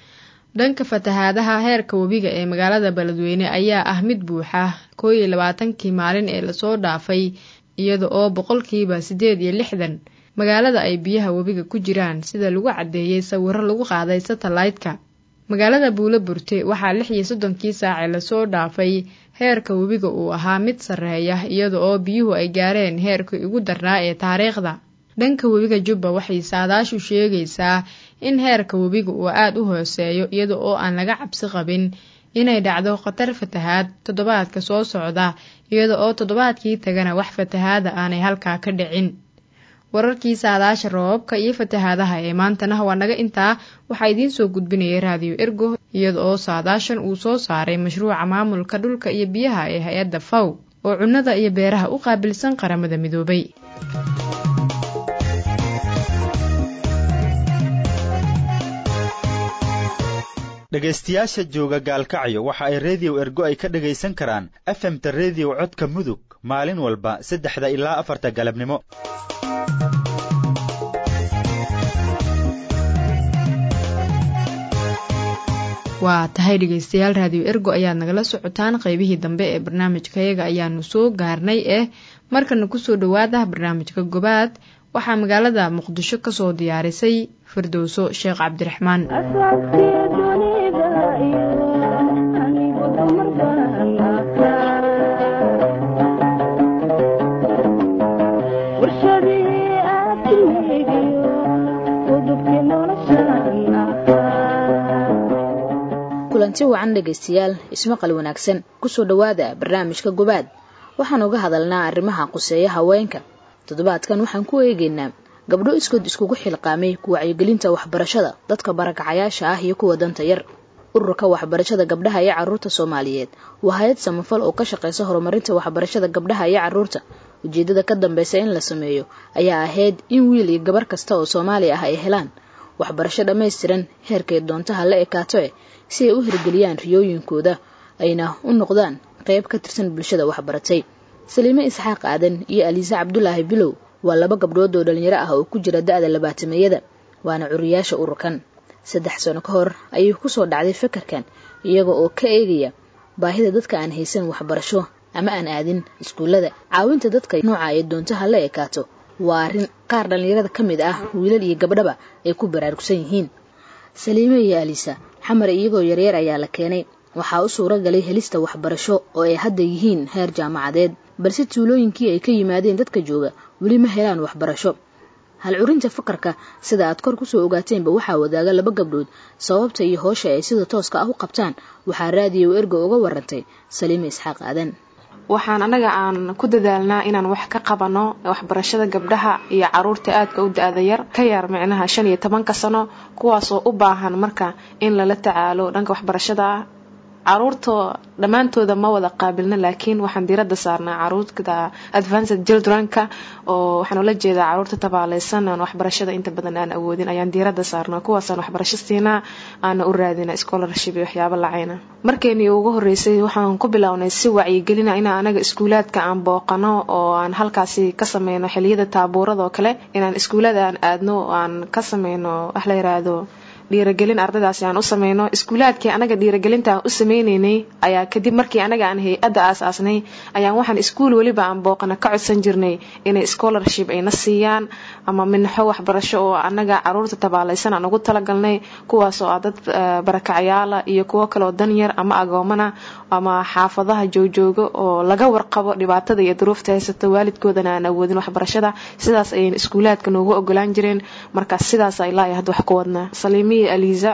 Speaker 1: dhanka fatahaadaha heerka webiga ee magaalada beledweyne ayaa ah mid buuxa koo iyo labaatankii maalin ee lasoo dhaafay iyada oo boqolkiiba siddeed iyo lixdan magaalada ay biyaha webiga ku jiraan sida lagu caddeeyey sawiro lagu qaaday satellaytka magaalada buulo burte waxaa lix iyo soddonkii saacee lasoo dhaafay heerka webiga uu ahaa mid sarreeya iyada oo biyuhu ay gaareen heerkii ugu darnaa ee taariikhda dhanka webiga jubba waxay saadaashu sheegaysaa in heerka webiga uu aada u hooseeyo iyada oo aan laga cabsi qabin inay dhacdo khatar fatahaad toddobaadka soo socda iyada oo toddobaadkii tagana wax fatahaada aanay halkaa ka dhicin. wararkii saadaasha roobabka iyo fatahaadaha ee maantana waa naga intaa. waxaa idiin soo gudbinayay raadiyo ergo iyada oo saadaashan uu soo saaray mashruuca maamulka dhulka iyo biyaha ee hay-adda faw oo cunnada iyo beeraha u qaabilsan qaramada midoobay.
Speaker 9: dhegaystayaasha jooga gaalkacyo waxa ay reediyo ergo ay ka dhagaysan karaan efemta reediyo codka mudug maalin walba saddexda ilaa afarta galabnimo.
Speaker 1: waa tahay dhegaystayaal raadiyo ergo ayaad nagala socotaan qaybihii dambe ee barnaamijkayaga ayaanu soo gaarnay eh markana kusoo dhawaada barnaamijka gobaad. waxaa magaalada muqdisho kasoo diyaarisay firdowso sheekh cabdiraxmaan.
Speaker 10: kulanti wacan dhegaystayaal ismaqal wanaagsan kusoo dhawaada barnaamijka gobaad. waxaan uga hadalnaa arrimaha quseeya haweenka. toddobaadkan waxaan ku eegaynaa gabdho iskood iskugu xilqaamay ku wacyigelinta waxbarashada dadka barakacayaasha ah iyo kuwa danta yar. ururka waxbarashada gabdhaha iyo carruurta Soomaaliyeed waa hay'ad samafal oo ka shaqeysa horumarinta waxbarashada gabdhaha iyo carruurta. ujeedada ka dambeysa in la sameeyo ayaa ahayd in wiil iyo gabar kasta oo Soomaali ah ay helaan waxbarasho dhammaystiran heerkay doontaha la ekaato si ay u hirgeliyaan riyooyinkooda ayna u noqdaan qayb ka tirsan bulshada waxbaratay. Saliime Isxaaq Aadan iyo Aliisa Cabdullaahi Bilow waa laba gabdhood oo dhalinyaro ah oo ku jira da'da labaatameyada waana curiyaasha ururkan. saddex sano ka hor ayuu ku soo dhacday fikirkan iyaga oo ka eegaya baahida dadka aan haysan waxbarasho ama aan aadin iskuulada. caawinta dadka nooca ay doontaha la ekaato waa arrin qaar dhalinyarada ka mid ah wiilal iyo gabdhaba ay ku baraarugsan yihiin. Saliime iyo Aliisa xamar iyagoo yaryar ayaa la keenay. waxaa u suura galay helista waxbarasho oo ay hadda yihiin heer jaamacadeed, balse tuulooyinkii ay ka yimaadeen dadka jooga weli ma helaan waxbarasho. hal curinta fakarka sida aad kor kusoo ogaateenba waxaa wadaaga laba gabdhood. sababta iyo howsha ay sida tooska ah u qabtaan waxaa raadiyo ergo uga warantay Saliime Isxaaq Aadan.
Speaker 11: waxaan anaga aan ku dadaalnaa inaan wax ka qabano waxbarashada gabdhaha iyo caruurta aadka u da'da yar ka yar macnaha shan iyo toban sano kuwaas oo u baahan marka in lala tacaalo dhanka waxbarashada. caruurta dhamaantooda ma wada qaabilna laakiin waxaan diiradda saarnaa caruurta advanced childrenka oo waxaan ula jeedaa caruurta tabaaleysan aan waxbarashada inta badan aan awoodin ayaan diiradda saarnaa kuwaasaan waxbarasho siinaa aan u raadina scholarship iyo waxyaabo lacayna. markeenii ugu horeysay waxaan ku bilownay si wacyigelina inaan anaga iskuulaadka aan booqano oo aan halkaasi ka sameyno xilliyada taabuurada oo kale inaan iskuulada aan aadno aan ka sameyno wax la yiraahdo dhiirigelin ardaydaasi aan u sameyno. iskuulaadkii anaga dhiirigelinta aan u sameynaynay ayaa kadib markii anaga aan hay-adda aasaasnay ayaan waxaan iskuul weliba aan booqana ka codsan jirnay inay scholarship ayna siiyaan ama minxo waxbarasho oo anaga caruurta tabaaleysan aan ugu talagalnay kuwaas oo ah dad barakacyaala iyo kuwo kale oo danyar ama agoomana ama xaafadaha joojooga oo laga warqabo dhibaatada iyo duruufta haysata waalidkoodana aan awoodin waxbarashada. sidaas ayay iskuulaadka noogu ogolaan jireen. marka sidaas ay ilaa hadda wax ku wadnaa. Saliime Aliisa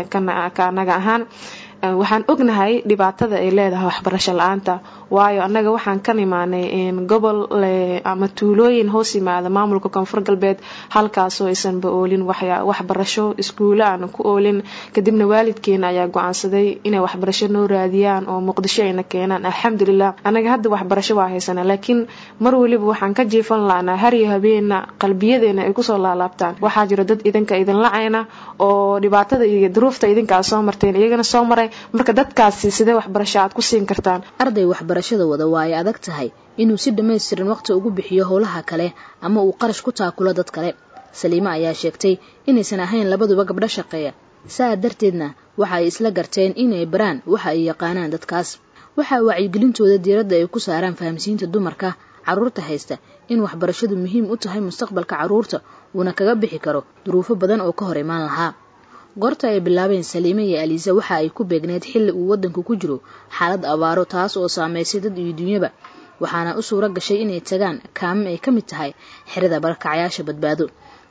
Speaker 11: ka anaga ahaan waxaan ognahay dhibaatada ay leedahay waxbarasho la'aanta waayo anaga waxaan ka nimaanay in gobol ama tuulooyin hoos yimaada maamulka koonfur galbeed halkaas oo aysan ba oolin waxbarasho iskuulo aan ku oolin. kadibna waalidkeena ayaa go'aansaday inay waxbarasho noo raadiyaan oo Muqdisho ayna keenaan. alxamdulillah anaga hadda waxbarasho waa haysanaa laakiin mar waliba waxaan ka jiifan laanaa har iyo habeena qalbiyadeena ay ku soo laalaabtaan. waxaa jira dad idinka idin lacayna oo dhibaatada iyo duruufta idinka soo marteen iyagana soo maray. marka dadkaasi sidee waxbarasho aad ku siin kartaan?
Speaker 10: arday waxbarashada wada waa ay adag tahay inuu si dhammaystiran waqti ugu bixiyo howlaha kale ama uu qarash ku taakulo dad kale. Saliime ayaa sheegtay inaysan ahayn labaduba gabdho shaqeeya, saa darteedna waxa ay isla garteen inay baraan waxa ay yaqaanaan dadkaas. waxa wacyigelintooda diiradda ay ku saaraan fahamsiinta dumarka caruurta haysta in waxbarashadu muhiim u tahay mustaqbalka caruurta uuna kaga bixi karo duruufo badan oo ka hor imaan lahaa. goorta ay bilaabeen Saliime iyo Aliisa waxa ay ku beegneed xilli uu wadanku ku jiro xaalad abaaro taas oo saameysay dad iyo dunyaba. waxaana u suura gashay inay tagaan kaam ay ka mid tahay xirada barakacayaasha badbaado.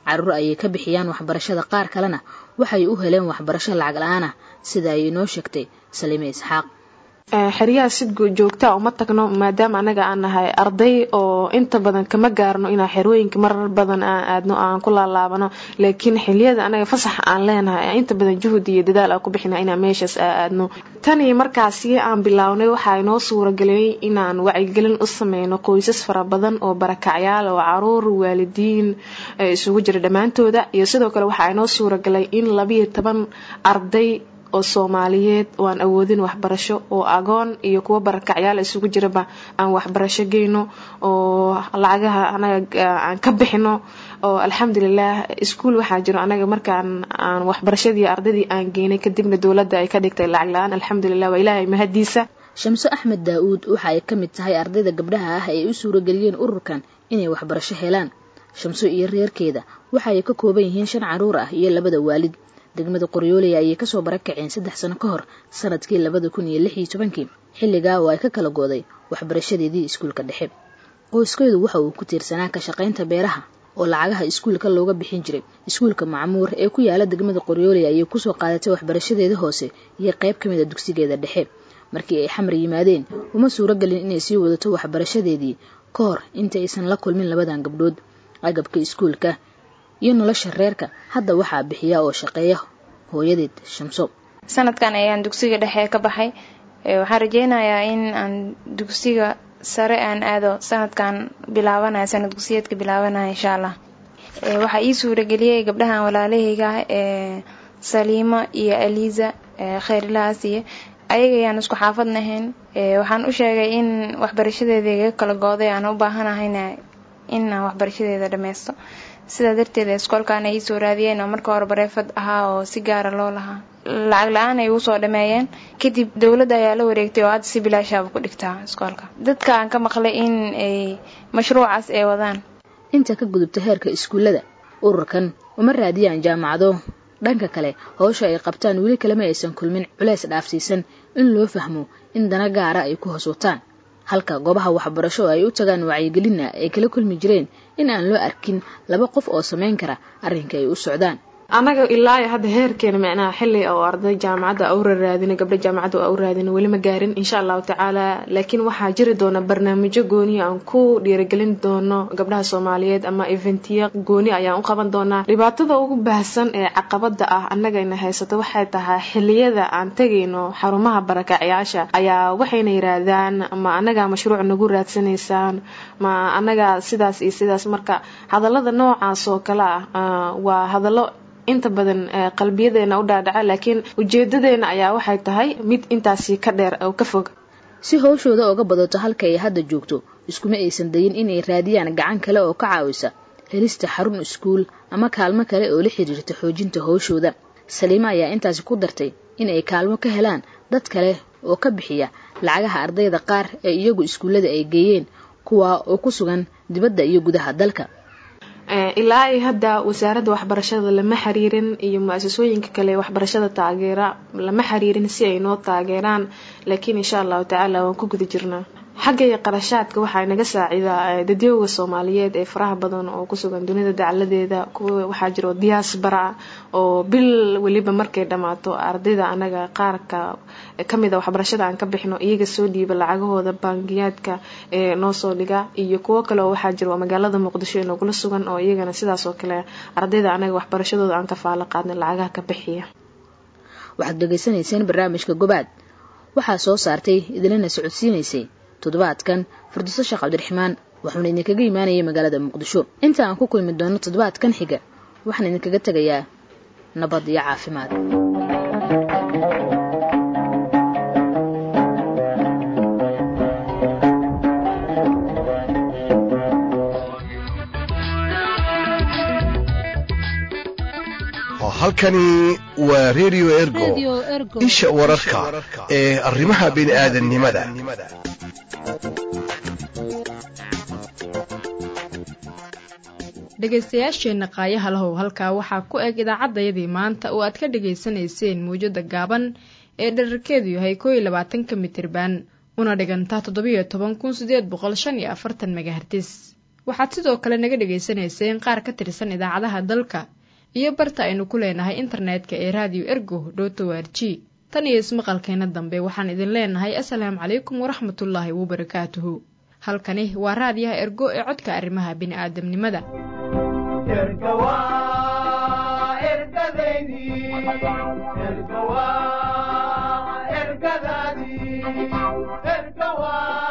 Speaker 10: carruur ayay ka bixiyaan waxbarashada qaar kalena waxay u heleen waxbarasho lacag la-aan ah sida ay inoo sheegtay Saliime Isxaaq.
Speaker 11: xeryaha sidgu joogta uma tagno maadaama anaga aan nahay arday oo inta badan kama gaarno inaan xerooyinka marar badan aan aadno aan ku laalaabano laakiin xilliyada anaga fasax aan leenahay inta badan juhdi iyo dadaal aan ku bixinaa inaan meeshaas aadno tani markaasi aan bilownay waxa ay noo suuragelay inaan wacyigelin u sameyno qoysas fara badan oo barakacyaal oo caruur waalidiin isugu jira dhamaantooda iyo sidoo kale waxa ay noo suuragelay in laba iyo toban arday oo Soomaaliyeed oo aan awoodin waxbarasho oo agoon iyo kuwa barakacyaal isugu jiraba aan waxbarasho geyno oo lacagaha anaga aan ka bixino oo alxamdulillah iskuul waxa jiro anaga markaan aan waxbarashadii ardaydii aan geynay kadibna dawladda ay ka dhigtay lacag la'aan alxamdulillah waa Ilaahay mahadiisa.
Speaker 10: Shamso Axmed Daawud waxa ay ka mid tahay ardayda gabdhaha ah ee u suurageliyeen ururkan inay waxbarasho helaan. Shamso iyo reerkeeda waxa ay ka kooban yihiin shan caruur ah iyo labada waalid. degmada Qoryooley ayay ka soo barakaceen saddex sano ka hor sanadkii laba kun iyo lix iyo toban xilliga oo ay ka kala gooday waxbarashadeedii iskuulka dhexe. qoyskeedu waxa uu ku tiirsanaa ka shaqaynta beeraha oo lacagaha iskuulka looga bixin jiray. iskuulka Macmuur ee ku yaala degmada Qoryooley ayay ku soo qaadatay waxbarashadeeda hoose iyo qayb kamid ah dugsigeeda dhexe. markii ay xamar yimaadeen uma suuragelin inay sii wadato waxbarashadeedii ka hor inta aysan la kulmin labadan gabdhood. agabka iskuulka iyo nolosha reerka hadda waxaa bixiya oo shaqeeya hooyadeed Shamso.
Speaker 14: sanadkan ayaan dugsiga dhexe ka baxay waxaan rajeynayaa in aan dugsiga sare aan aado sanadkan bilaabanayo sanad dugsiyeedka bilaabanayo insha Allah. waxa ii suurageliyay gabdhahan walaalahayga ee Saliima iyo Aliza Khayrlaas iyo ayaga ayaan isku xaafadnahayn. waxaan u sheegay in waxbarashadeeda kala gooday aan u baahanahay in aan waxbarashadeeda dhameysto sida darteed iskoolkaan ay soo raadiyeen oo marka hore bareefad ahaa oo si gaar ah loo lahaa lacag la'aan ay u soo dhameeyeen kadib dawladda ayaa la wareegtay oo aad si bilaash ah ku dhigtaa iskoolka. dadka aan ka maqlay in ay mashruucaas ay wadaan
Speaker 10: inta ka gudubta heerka iskuulada ururkan uma raadiyaan jaamacado. dhanka kale hawsha ay qabtaan weli kale ma aysan kulmin culays dhaafsiisan in loo fahmo in dana gaara ay ku hoos wataan halka goobaha waxbarasho ay u tagaan wacyigelina ay kala kulmi jireen in aan loo arkin laba qof oo sameyn kara arrinka ay u socdaan.
Speaker 11: anaga ilaa hadda heerkeena macnaha xilli oo arday jaamacadda u raadina gabdha jaamacadda u raadina wali ma gaarin insha Allah taala laakiin waxa jiri doona barnaamijyo gooni aan ku dhiirigelin doono gabdhaha Soomaaliyeed ama eventiya gooni ayaan u qaban doonaa. dhibaatada ugu baahsan ee caqabada ah anaga ina haysato waxay tahay xilliyada aan tagayno xarumaha barakacyaasha ayaa waxayna yiraahdaan ma anaga mashruuc nagu raadsanaysaan ma anaga sidaas iyo sidaas marka hadallada noocaas oo kala ah waa hadallo inta badan qalbiyadeena u dhaadhaca laakiin ujeedadeena ayaa waxay tahay mid intaasi ka dheer oo ka fog.
Speaker 10: si hawshooda uga badato halka ay hadda joogto iskuma aysan dayin inay raadiyaan gacan kale oo ka caawisa helista xarun iskuul ama kaalmo kale oo la xiriirta xoojinta hawshooda. Saliima ayaa intaasi ku dartay in ay kaalmo ka helaan dad kale oo ka bixiya lacagaha ardayda qaar ee iyagu iskuulada ay geeyeen kuwa oo ku sugan dibadda iyo gudaha dalka.
Speaker 11: ilaa ay hadda wasaaradda waxbarashada lama xiriirin iyo muasasooyinka kale waxbarashada taageera lama xiriirin si ay noo taageeraan laakiin insha Allah taala waan ku guda jirnaa. xagga qarashaadka waxa naga saacida dadweynaha Soomaaliyeed ee faraha badan oo ku sugan dunida dacaladeeda kuwa waxa jiro diaspora oo bil waliba markay dhamaato ardayda anaga qaarka kamid ah waxbarashada aan ka bixino iyaga soo dhiiba lacagahooda bangiyaadka ee noo soo dhiga iyo kuwa kale oo waxa jiro magaalada Muqdisho ee kula sugan oo iyagana sidaas oo kale ardayda anaga waxbarashadooda aan ka faalo qaadnay lacagaha ka bixiya.
Speaker 10: waxaad dhageysanayseen barnaamijka Gobaad waxa soo saartay idinna socodsiinaysay toddobaadkan Firdawso Sheekh Cabdiraxmaan waxaan idinkaga imaanayay magaalada Muqdisho. inta aan ku kulmi doono toddobaadkan xiga waxaan idinkaga tagayaa nabad iyo caafimaad.
Speaker 5: halkani waa Radio Ergo isha wararka ee arrimaha bini'aadanimada.
Speaker 1: dhegaystayaasheenna qaayaha lahow halkaa waxaa ku eg idaacaddayadii maanta oo aad ka dhegaysanayseen mawjada gaaban ee dherarkeedu yahay koo iyo labaatanka mitirban una dhigantaa toddobiyo toban kun sideed boqol shan iyo afartan megahertis waxaad sidoo kale naga dhagaysanayseen qaar ka tirsan idaacadaha dalka iyo barta aynu ku leenahay internetka ee radio ergo dot o r g tan iyo ismaqalkeena dambe waxaan idin leenahay assalaamu calaykum waraxmatullaahi wabarakaatuhu halkani waa raadiyaha ergo ee codka arrimaha bini'aadamnimada ergadaydi ergawa